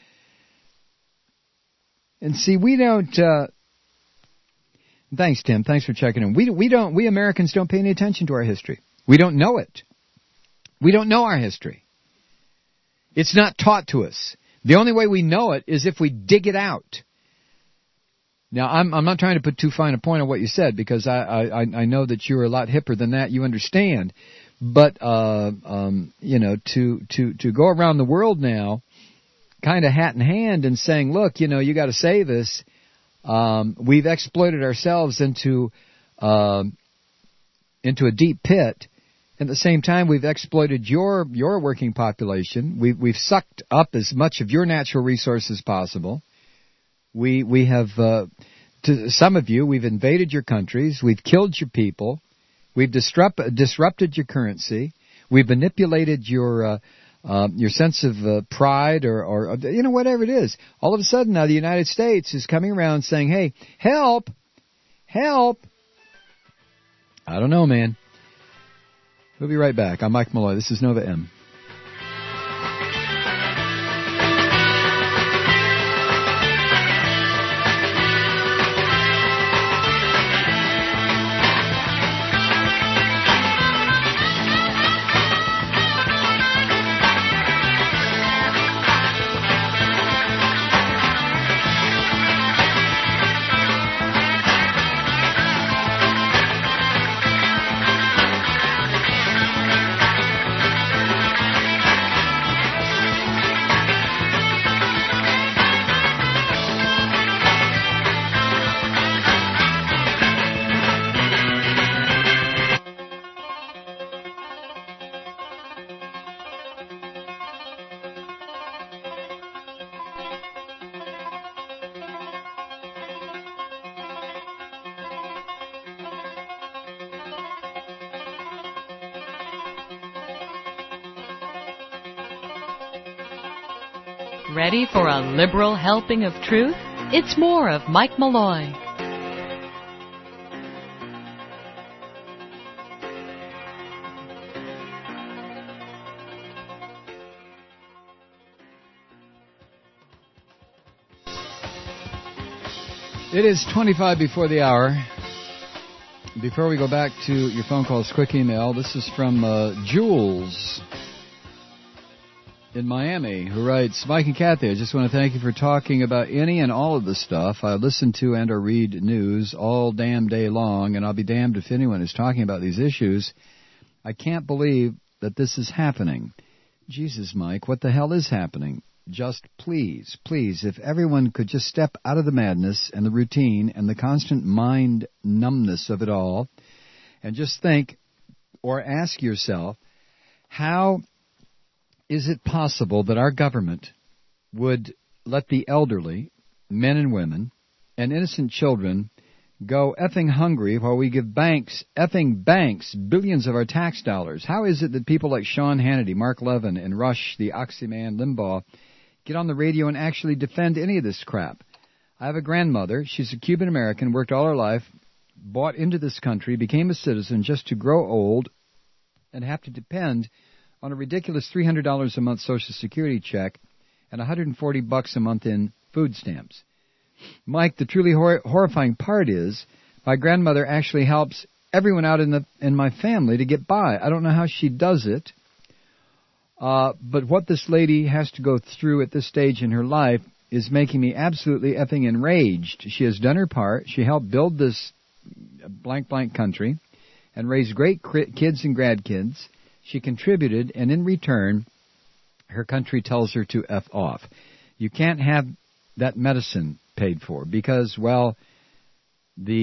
and see, we don't... Uh, thanks, Tim. Thanks for checking in. We, we, don't, we Americans don't pay any attention to our history. We don't know it. We don't know our history. It's not taught to us. The only way we know it is if we dig it out. Now, I'm, I'm not trying to put too fine a point on what you said because I, I, I know that you're a lot hipper than that. You understand. But, uh, um, you know, to, to, to go around the world now kind of hat in hand and saying, look, you know, you got to save us. Um, we've exploited ourselves into, uh, into a deep pit. At the same time, we've exploited your, your working population. We've, we've sucked up as much of your natural resources as possible. We we have, uh, to some of you, we've invaded your countries, we've killed your people, we've disrupt, disrupted your currency, we've manipulated your uh, uh, your sense of uh, pride or, or, you know, whatever it is. All of a sudden now the United States is coming around saying, hey, help, help. I don't know, man. We'll be right back. I'm Mike Malloy. This is Nova M. Ready for a liberal helping of truth? It's more of Mike Malloy. It is twenty-five before the hour. Before we go back to your phone calls, quick email. This is from uh, Jules in Miami, who writes, Mike and Kathy, I just want to thank you for talking about any and all of this stuff. I listen to and or read news all damn day long, and I'll be damned if anyone is talking about these issues. I can't believe that this is happening. Jesus, Mike, what the hell is happening? Just please, please, if everyone could just step out of the madness and the routine and the constant mind numbness of it all and just think or ask yourself, how is it possible that our government would let the elderly, men and women, and innocent children go effing hungry while we give banks, effing banks, billions of our tax dollars? How is it that people like Sean Hannity, Mark Levin, and Rush, the Oxyman Limbaugh, get on the radio and actually defend any of this crap? I have a grandmother. She's a Cuban American, worked all her life, bought into this country, became a citizen just to grow old and have to depend on a ridiculous three hundred dollars a month Social Security check and one hundred forty bucks a month in food stamps. Mike, the truly hor- horrifying part is my grandmother actually helps everyone out in the in my family to get by. I don't know how she does it, uh, but what this lady has to go through at this stage in her life is making me absolutely effing enraged. She has done her part. She helped build this blank blank country and raise great kids and grandkids. She contributed, and in return, her country tells her to F off. You can't have that medicine paid for because, well, the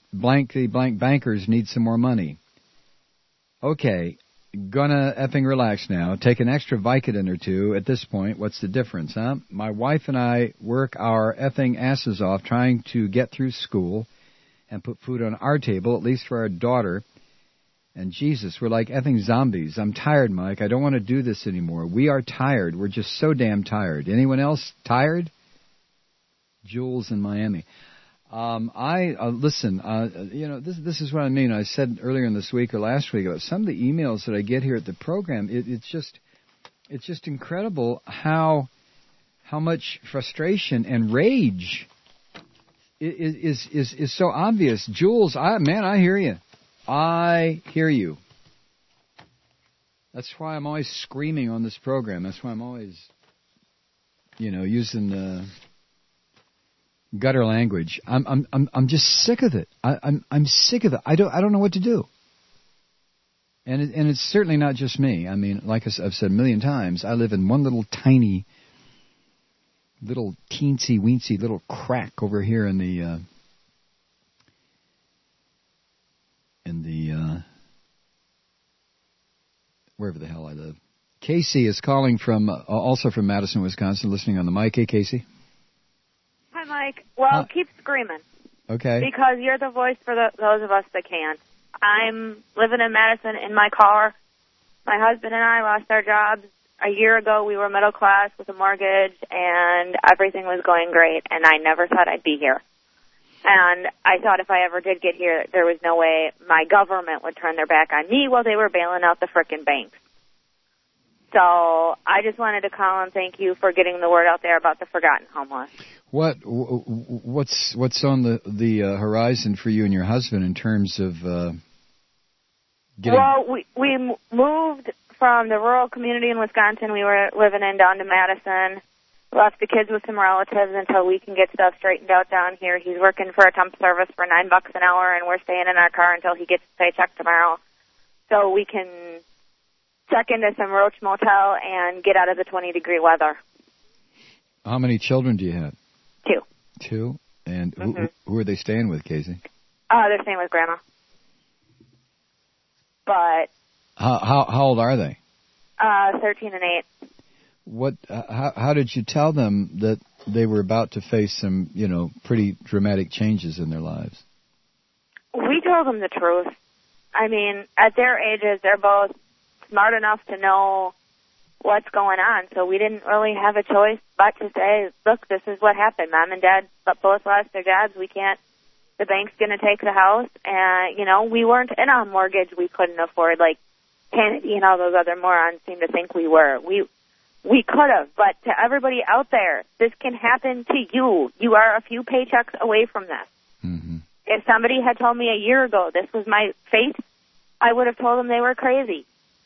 blank the blank bankers need some more money. Okay, gonna effing relax now. Take an extra Vicodin or two at this point. What's the difference, huh? My wife and I work our effing asses off trying to get through school and put food on our table, at least for our daughter. And Jesus, we're like effing zombies. I'm tired, Mike. I don't want to do this anymore. We are tired. We're just so damn tired. Anyone else tired? Jules in Miami. Um, I uh, listen. Uh, you know, this this is what I mean. I said earlier in this week or last week about some of the emails that I get here at the program. It, it's just, it's just incredible how how much frustration and rage is is is, is so obvious. Jules, I man, I hear you. I hear you. That's why I'm always screaming on this program. That's why I'm always, you know, using the gutter language. I'm I'm I'm I'm just sick of it. I, I'm I'm sick of it. I don't I don't know what to do. And it, and it's certainly not just me. I mean, like I've said a million times, I live in one little tiny, little teensy weensy little crack over here in the uh, in the uh, wherever the hell I live. Casey is calling from uh, also from Madison, Wisconsin, listening on the mic. Hey, Casey. Hi, Mike. Well, Huh. keep screaming. Okay. Because you're the voice for the, those of us that can't. I'm living in Madison in my car. My husband and I lost our jobs. A year ago, we were middle class with a mortgage, and everything was going great, and I never thought I'd be here. And I thought if I ever did get here, there was no way my government would turn their back on me while they were bailing out the frickin' banks. So I just wanted to call and thank you for getting the word out there about the forgotten homeless. What what's what's on the the uh, horizon for you and your husband in terms of uh, getting? Well, we we m- moved from the rural community in Wisconsin we were living in down to Madison. Left the kids with some relatives until we can get stuff straightened out down here. He's working for a temp service for nine bucks an hour, and we're staying in our car until he gets his paycheck tomorrow, so we can check into some Roach Motel and get out of the twenty degree weather. How many children do you have? Two. Two? And Mm-hmm. who, who are they staying with, Casey? Uh, they're staying with Grandma. But How how, how old are they? uh, thirteen and eight. What? Uh, how how did you tell them that they were about to face some, you know, pretty dramatic changes in their lives? We told them the truth. I mean, at their ages, they're both smart enough to know what's going on, so we didn't really have a choice but to say, look, this is what happened. Mom and Dad both lost their jobs. We can't, the bank's going to take the house, and, you know, we weren't in a mortgage we couldn't afford, like Kennedy and all those other morons seem to think we were. We we could have, but to everybody out there, this can happen to you. You are a few paychecks away from this. Mm-hmm. If somebody had told me a year ago this was my fate, I would have told them they were crazy.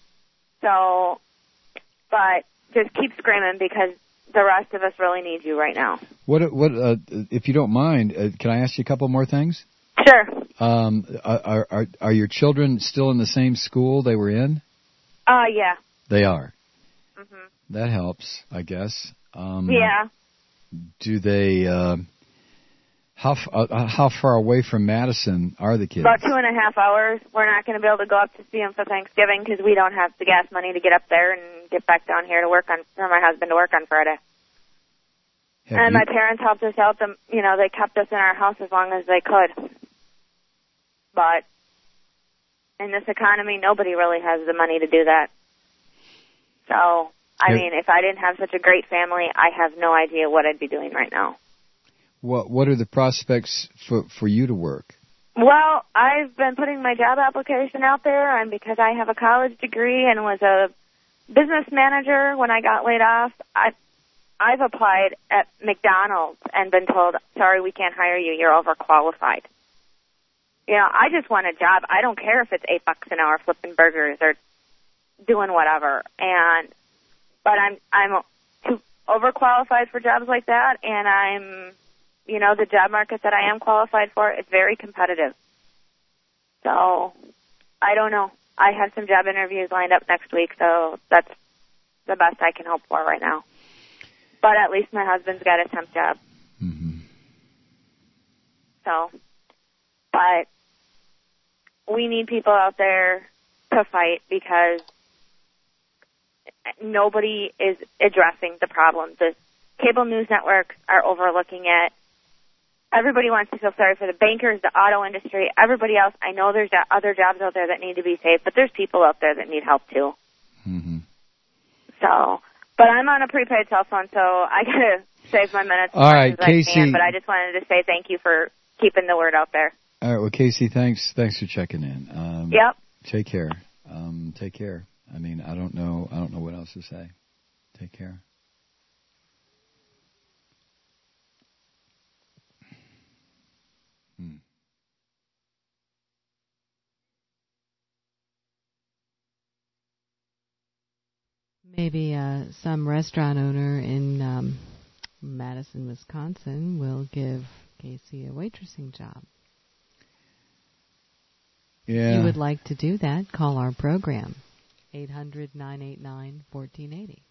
So, but just keep screaming because the rest of us really need you right now. What what? Uh, if you don't mind, uh, can I ask you a couple more things? Sure. Um, are are are your children still in the same school they were in? Uh, yeah. They are. Mhm. That helps, I guess. Um, Yeah. Do they? Uh, how f- uh, how far away from Madison are the kids? About two and a half hours. We're not going to be able to go up to see them for Thanksgiving because we don't have the gas money to get up there and get back down here to work on, for my husband to work on Friday. Have and you- my parents helped us out. Them, you know, they kept us in our house as long as they could. But in this economy, nobody really has the money to do that. So, I Have- mean, if I didn't have such a great family, I have no idea what I'd be doing right now. What what are the prospects for for you to work? Well, I've been putting my job application out there, and because I have a college degree and was a business manager when I got laid off, I, I've applied at McDonald's and been told, sorry, we can't hire you, you're overqualified. You know, I just want a job. I don't care if it's eight bucks an hour flipping burgers or doing whatever. And but I'm I'm too overqualified for jobs like that, and I'm, you know, the job market that I am qualified for, it's very competitive. So I don't know. I have some job interviews lined up next week, so that's the best I can hope for right now. But at least my husband's got a temp job. Mm-hmm. So, but we need people out there to fight because nobody is addressing the problem. The cable news networks are overlooking it. Everybody wants to feel sorry for the bankers, the auto industry, everybody else. I know there's other jobs out there that need to be saved, but there's people out there that need help too. Mm-hmm. So, but I'm on a prepaid cell phone, so I gotta save my minutes as All much right, as Casey. I can. But I just wanted to say thank you for keeping the word out there. All right, well, Casey, thanks, thanks for checking in. Um, Yep. Take care. Um, take care. I mean, I don't know. I don't know what else to say. Take care. Hmm. Maybe uh, some restaurant owner in um, Madison, Wisconsin will give Casey a waitressing job. Yeah. If you would like to do that, call our program, eight hundred, nine eight nine, one four eight zero.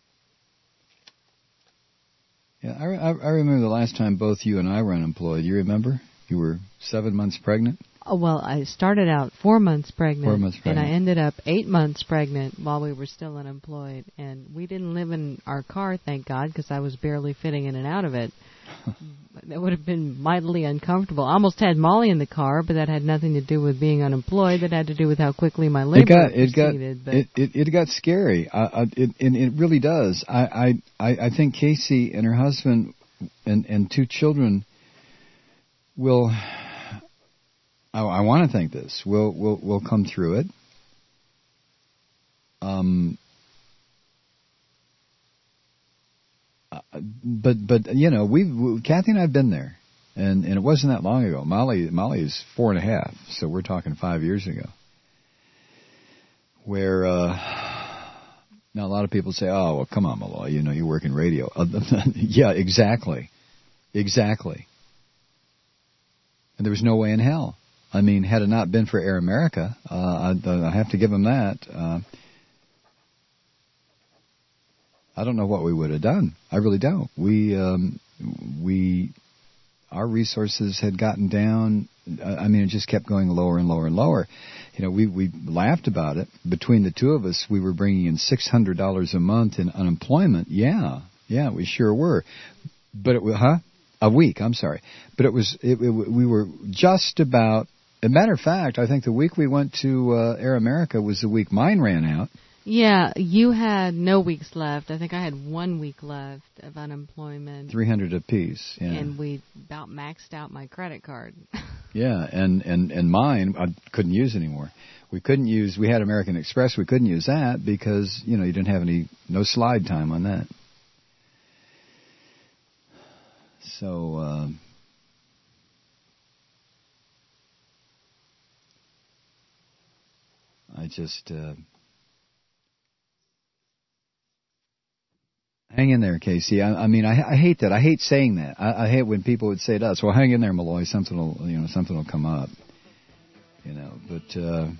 Yeah, I, I, I remember the last time both you and I were unemployed. You remember? You were seven months pregnant. Oh, well, I started out four months pregnant, Four months pregnant. and I ended up eight months pregnant while we were still unemployed. And we didn't live in our car, thank God, because I was barely fitting in and out of it. That would have been mightily uncomfortable. I almost had Molly in the car, but that had nothing to do with being unemployed. That had to do with how quickly my labor it got, it proceeded. got, but it, it, it got scary. I, I, it, and it really does. I, I, I think Casey and her husband and, and two children will... I, I want to think this. We'll we'll we'll come through it. Um, uh, but but you know we, we Kathy and I've been there, and, and it wasn't that long ago. Molly Molly is four and a half, so we're talking five years ago. Where uh, now a lot of people say, "Oh well, come on, Malloy, you know you work in radio." Yeah, exactly, exactly. And there was no way in hell. I mean, had it not been for Air America, uh, I, I have to give them that. Uh, I don't know what we would have done. I really don't. We, um, we, our resources had gotten down. I mean, it just kept going lower and lower and lower. You know, we we laughed about it. Between the two of us, we were bringing in six hundred dollars a month in unemployment. Yeah, yeah, we sure were. But it was, huh? A week, I'm sorry. But it was, it, it, we were just about, as a matter of fact, I think the week we went to uh, Air America was the week mine ran out. yeah, you had no weeks left. I think I had one week left of unemployment. three hundred apiece, yeah. And we about maxed out my credit card. Yeah, and, and, and mine I couldn't use anymore. We couldn't use, we had American Express, we couldn't use that because, you know, you didn't have any, no slide time on that. So, uh, I just, uh, hang in there, Casey. I, I mean, I, I hate that. I hate saying that. I, I hate when people would say to us, well, hang in there, Malloy. Something will, you know, something will come up. You know, but, uh,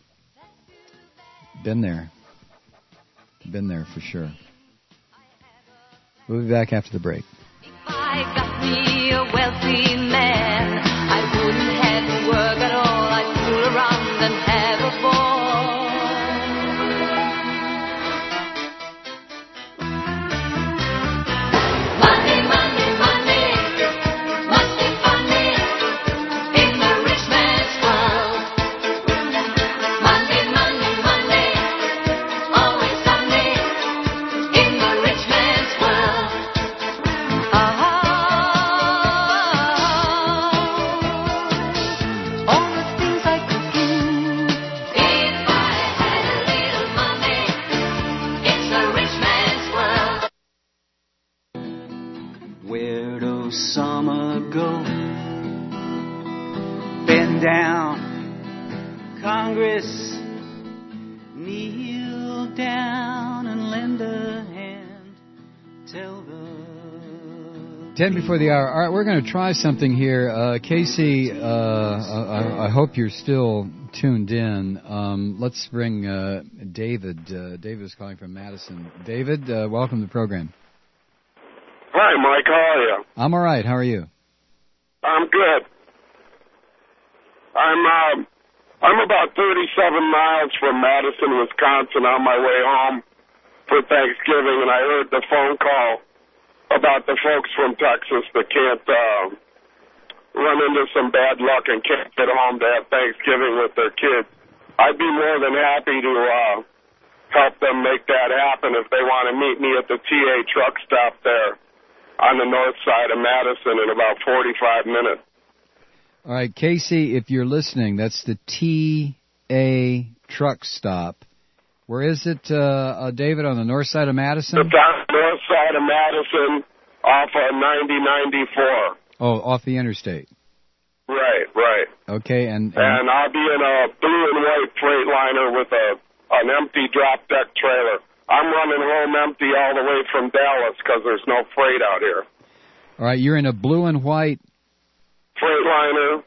been there. Been there for sure. We'll be back after the break. I got me a wealthy man, I wouldn't have to work at all. I'd fool around and have a ball. Money, money, money must be funny in the rich man's world. Money, money, money always sunny in the rich man's world. Where'd Osama go? Bend down, Congress, kneel down and lend a hand. Tell the Ten before the hour. All right, we're going to try something here. Uh, Casey, uh, I, I hope you're still tuned in. Um, let's bring uh, David. Uh, David is calling from Madison. David, uh, welcome to the program. Hi, Mike. How are you? I'm all right. How are you? I'm good. I'm uh, I'm about thirty-seven miles from Madison, Wisconsin, on my way home for Thanksgiving, and I heard the phone call about the folks from Texas that can't uh, run into some bad luck and can't get home to have Thanksgiving with their kids. I'd be more than happy to uh, help them make that happen if they want to meet me at the T A truck stop there on the north side of Madison in about forty-five minutes. All right, Casey, if you're listening, that's the T A truck stop. Where is it, uh, uh, David, on the north side of Madison? It's on the north side of Madison off of ninety ninety-four. Oh, off the interstate. Right, right. Okay, and... And, and I'll be in a blue and white Freightliner with a an empty drop deck trailer. I'm running home empty all the way from Dallas because there's no freight out here. All right, you're in a blue and white... Freightliner.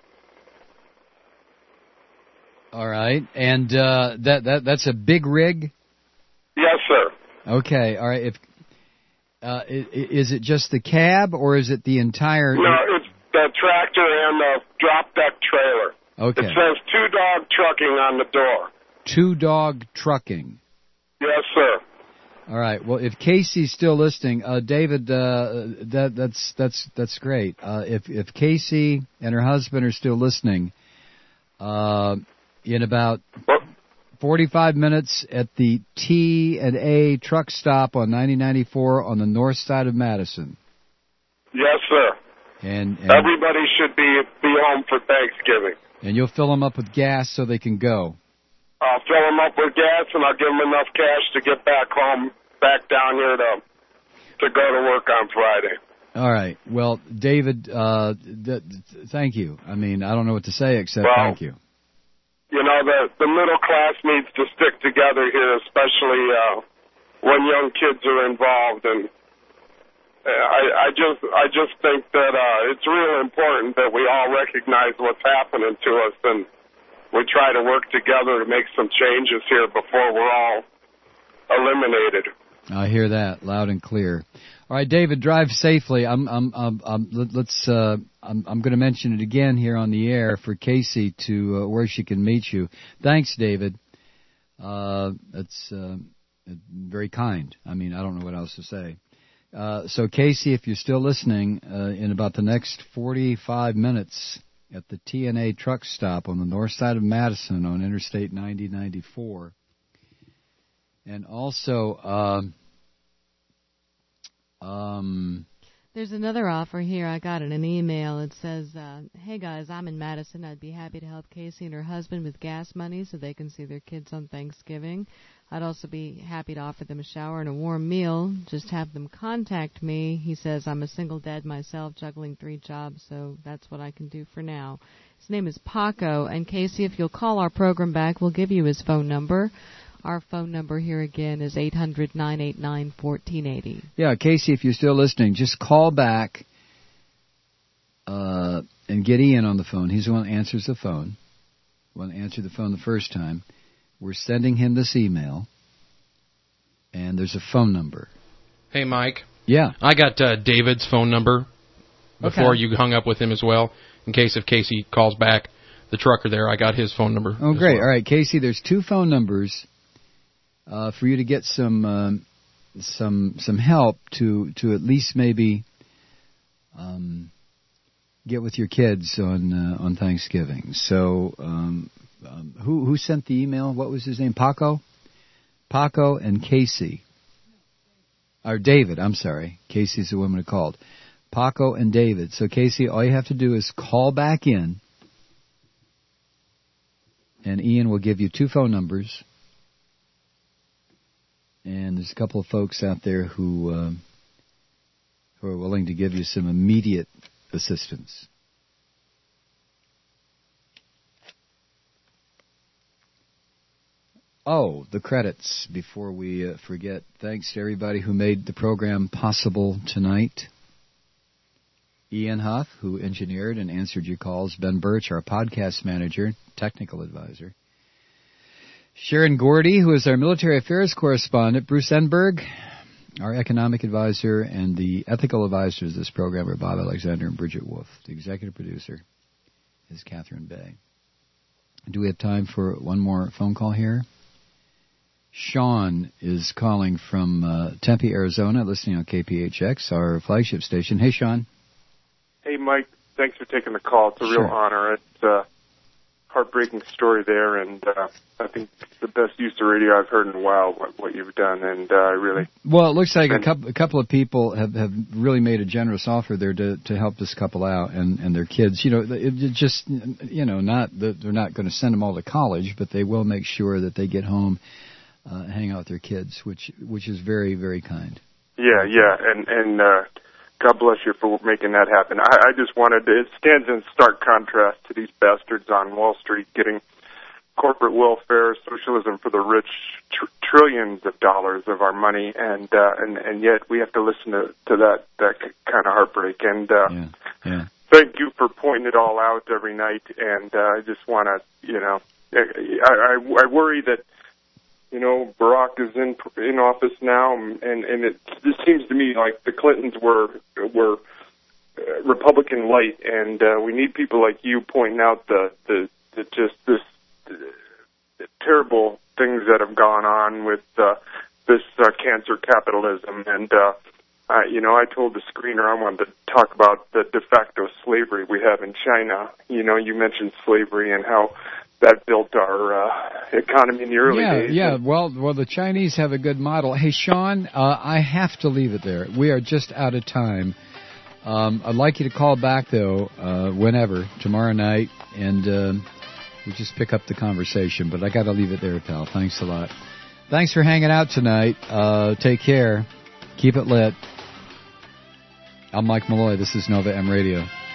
All right, and uh, that that that's a big rig? Yes, sir. Okay, all right. If uh, is it just the cab, or is it the entire... No, it's the tractor and the drop deck trailer. Okay. It says two dog trucking on the door. Two dog trucking. Yes, sir. All right. Well, if Casey's still listening, uh, David, uh, that that's that's that's great. Uh, if if Casey and her husband are still listening, uh, in about forty-five minutes at the T and A truck stop on ninety ninety-four on the north side of Madison. Yes, sir. And, and everybody should be be home for Thanksgiving. And you'll fill them up with gas so they can go. I'll fill them up with gas, and I'll give them enough cash to get back home, back down here to to go to work on Friday. All right. Well, David, uh, th- th- thank you. I mean, I don't know what to say except well, thank you. You know, the the middle class needs to stick together here, especially uh, when young kids are involved. And I, I just I just think that uh, it's real important that we all recognize what's happening to us, and we try to work together to make some changes here before we're all eliminated. I hear that loud and clear. All right, David, drive safely. I'm, I'm, I'm, I'm let's. Uh, I'm, I'm going to mention it again here on the air for Casey to uh, where she can meet you. Thanks, David. Uh, that's uh, very kind. I mean, I don't know what else to say. Uh, so, Casey, if you're still listening, uh, in about the next forty-five minutes at the T N A truck stop on the north side of Madison on Interstate ninety ninety-four, and also. Um, Um, There's another offer here. I got in an email. It says, uh, hey, guys, I'm in Madison. I'd be happy to help Casey and her husband with gas money so they can see their kids on Thanksgiving. I'd also be happy to offer them a shower and a warm meal. Just have them contact me. He says, I'm a single dad myself, juggling three jobs, so that's what I can do for now. His name is Paco. And, Casey, if you'll call our program back, we'll give you his phone number. Our phone number here again is eight hundred, nine eight nine, one four eight zero. Yeah, Casey, if you're still listening, just call back uh, and get Ian on the phone. He's the one that answers the phone. The one that answered the phone the first time. We're sending him this email, and there's a phone number. Hey, Mike. Yeah. I got uh, David's phone number before Okay. you hung up with him as well, in case if Casey calls back. The trucker there, I got his phone number. Oh, as great. well. All right, Casey, there's two phone numbers uh, for you to get some um, some some help to to at least maybe um, get with your kids on uh, on Thanksgiving. So, um, um, who who sent the email? What was his name? Paco, Paco, and Casey, or David. I'm sorry, Casey's the woman who called. Paco and David. So, Casey, all you have to do is call back in. And Ian will give you two phone numbers. And there's a couple of folks out there who uh, who are willing to give you some immediate assistance. Oh, the credits, before we uh, forget. Thanks to everybody who made the program possible tonight. Ian Huff, who engineered and answered your calls. Ben Birch, our podcast manager, technical advisor. Sharon Gordy, who is our military affairs correspondent. Bruce Enberg, our economic advisor. And the ethical advisors of this program are Bob Alexander and Bridget Wolf. The executive producer is Catherine Bay. Do we have time for one more phone call here? Sean is calling from uh, Tempe, Arizona, listening on K P H X, our flagship station. Hey, Sean. Hey, Mike. Thanks for taking the call. It's a Sure. real honor. It's a heartbreaking story there, and uh, I think it's the best use of radio I've heard in a while, what, what you've done, and uh, I really... Well, it looks like a couple, a couple of people have, have really made a generous offer there to, to help this couple out and, and their kids. You know, it, it just, you know, not that they're not going to send them all to college, but they will make sure that they get home, uh, hang out with their kids, which which is very, very kind. Yeah, yeah, and, and uh, God bless you for making that happen. I, I just wanted to, it stands in stark contrast to these bastards on Wall Street getting corporate welfare, socialism for the rich, tr- trillions of dollars of our money, and uh, and and yet we have to listen to, to that that kind of heartbreak. And uh, yeah, yeah. Thank you for pointing it all out every night. And uh, I just want to, you know, I, I, I worry that, you know, Barack is in in office now, and and it just seems to me like the Clintons were were uh, Republican light, and uh, we need people like you pointing out the the, the just this uh, terrible things that have gone on with uh, this uh, cancer capitalism. And uh, uh, you know, I told the screener I wanted to talk about the de facto slavery we have in China. You know, you mentioned slavery and how that built our uh, economy in the early yeah, days. Yeah, well, well, the Chinese have a good model. Hey, Sean, uh, I have to leave it there. We are just out of time. Um, I'd like you to call back, though, uh, whenever, tomorrow night, and uh, we just pick up the conversation. But I got to leave it there, pal. Thanks a lot. Thanks for hanging out tonight. Uh, take care. Keep it lit. I'm Mike Malloy. This is Nova M Radio.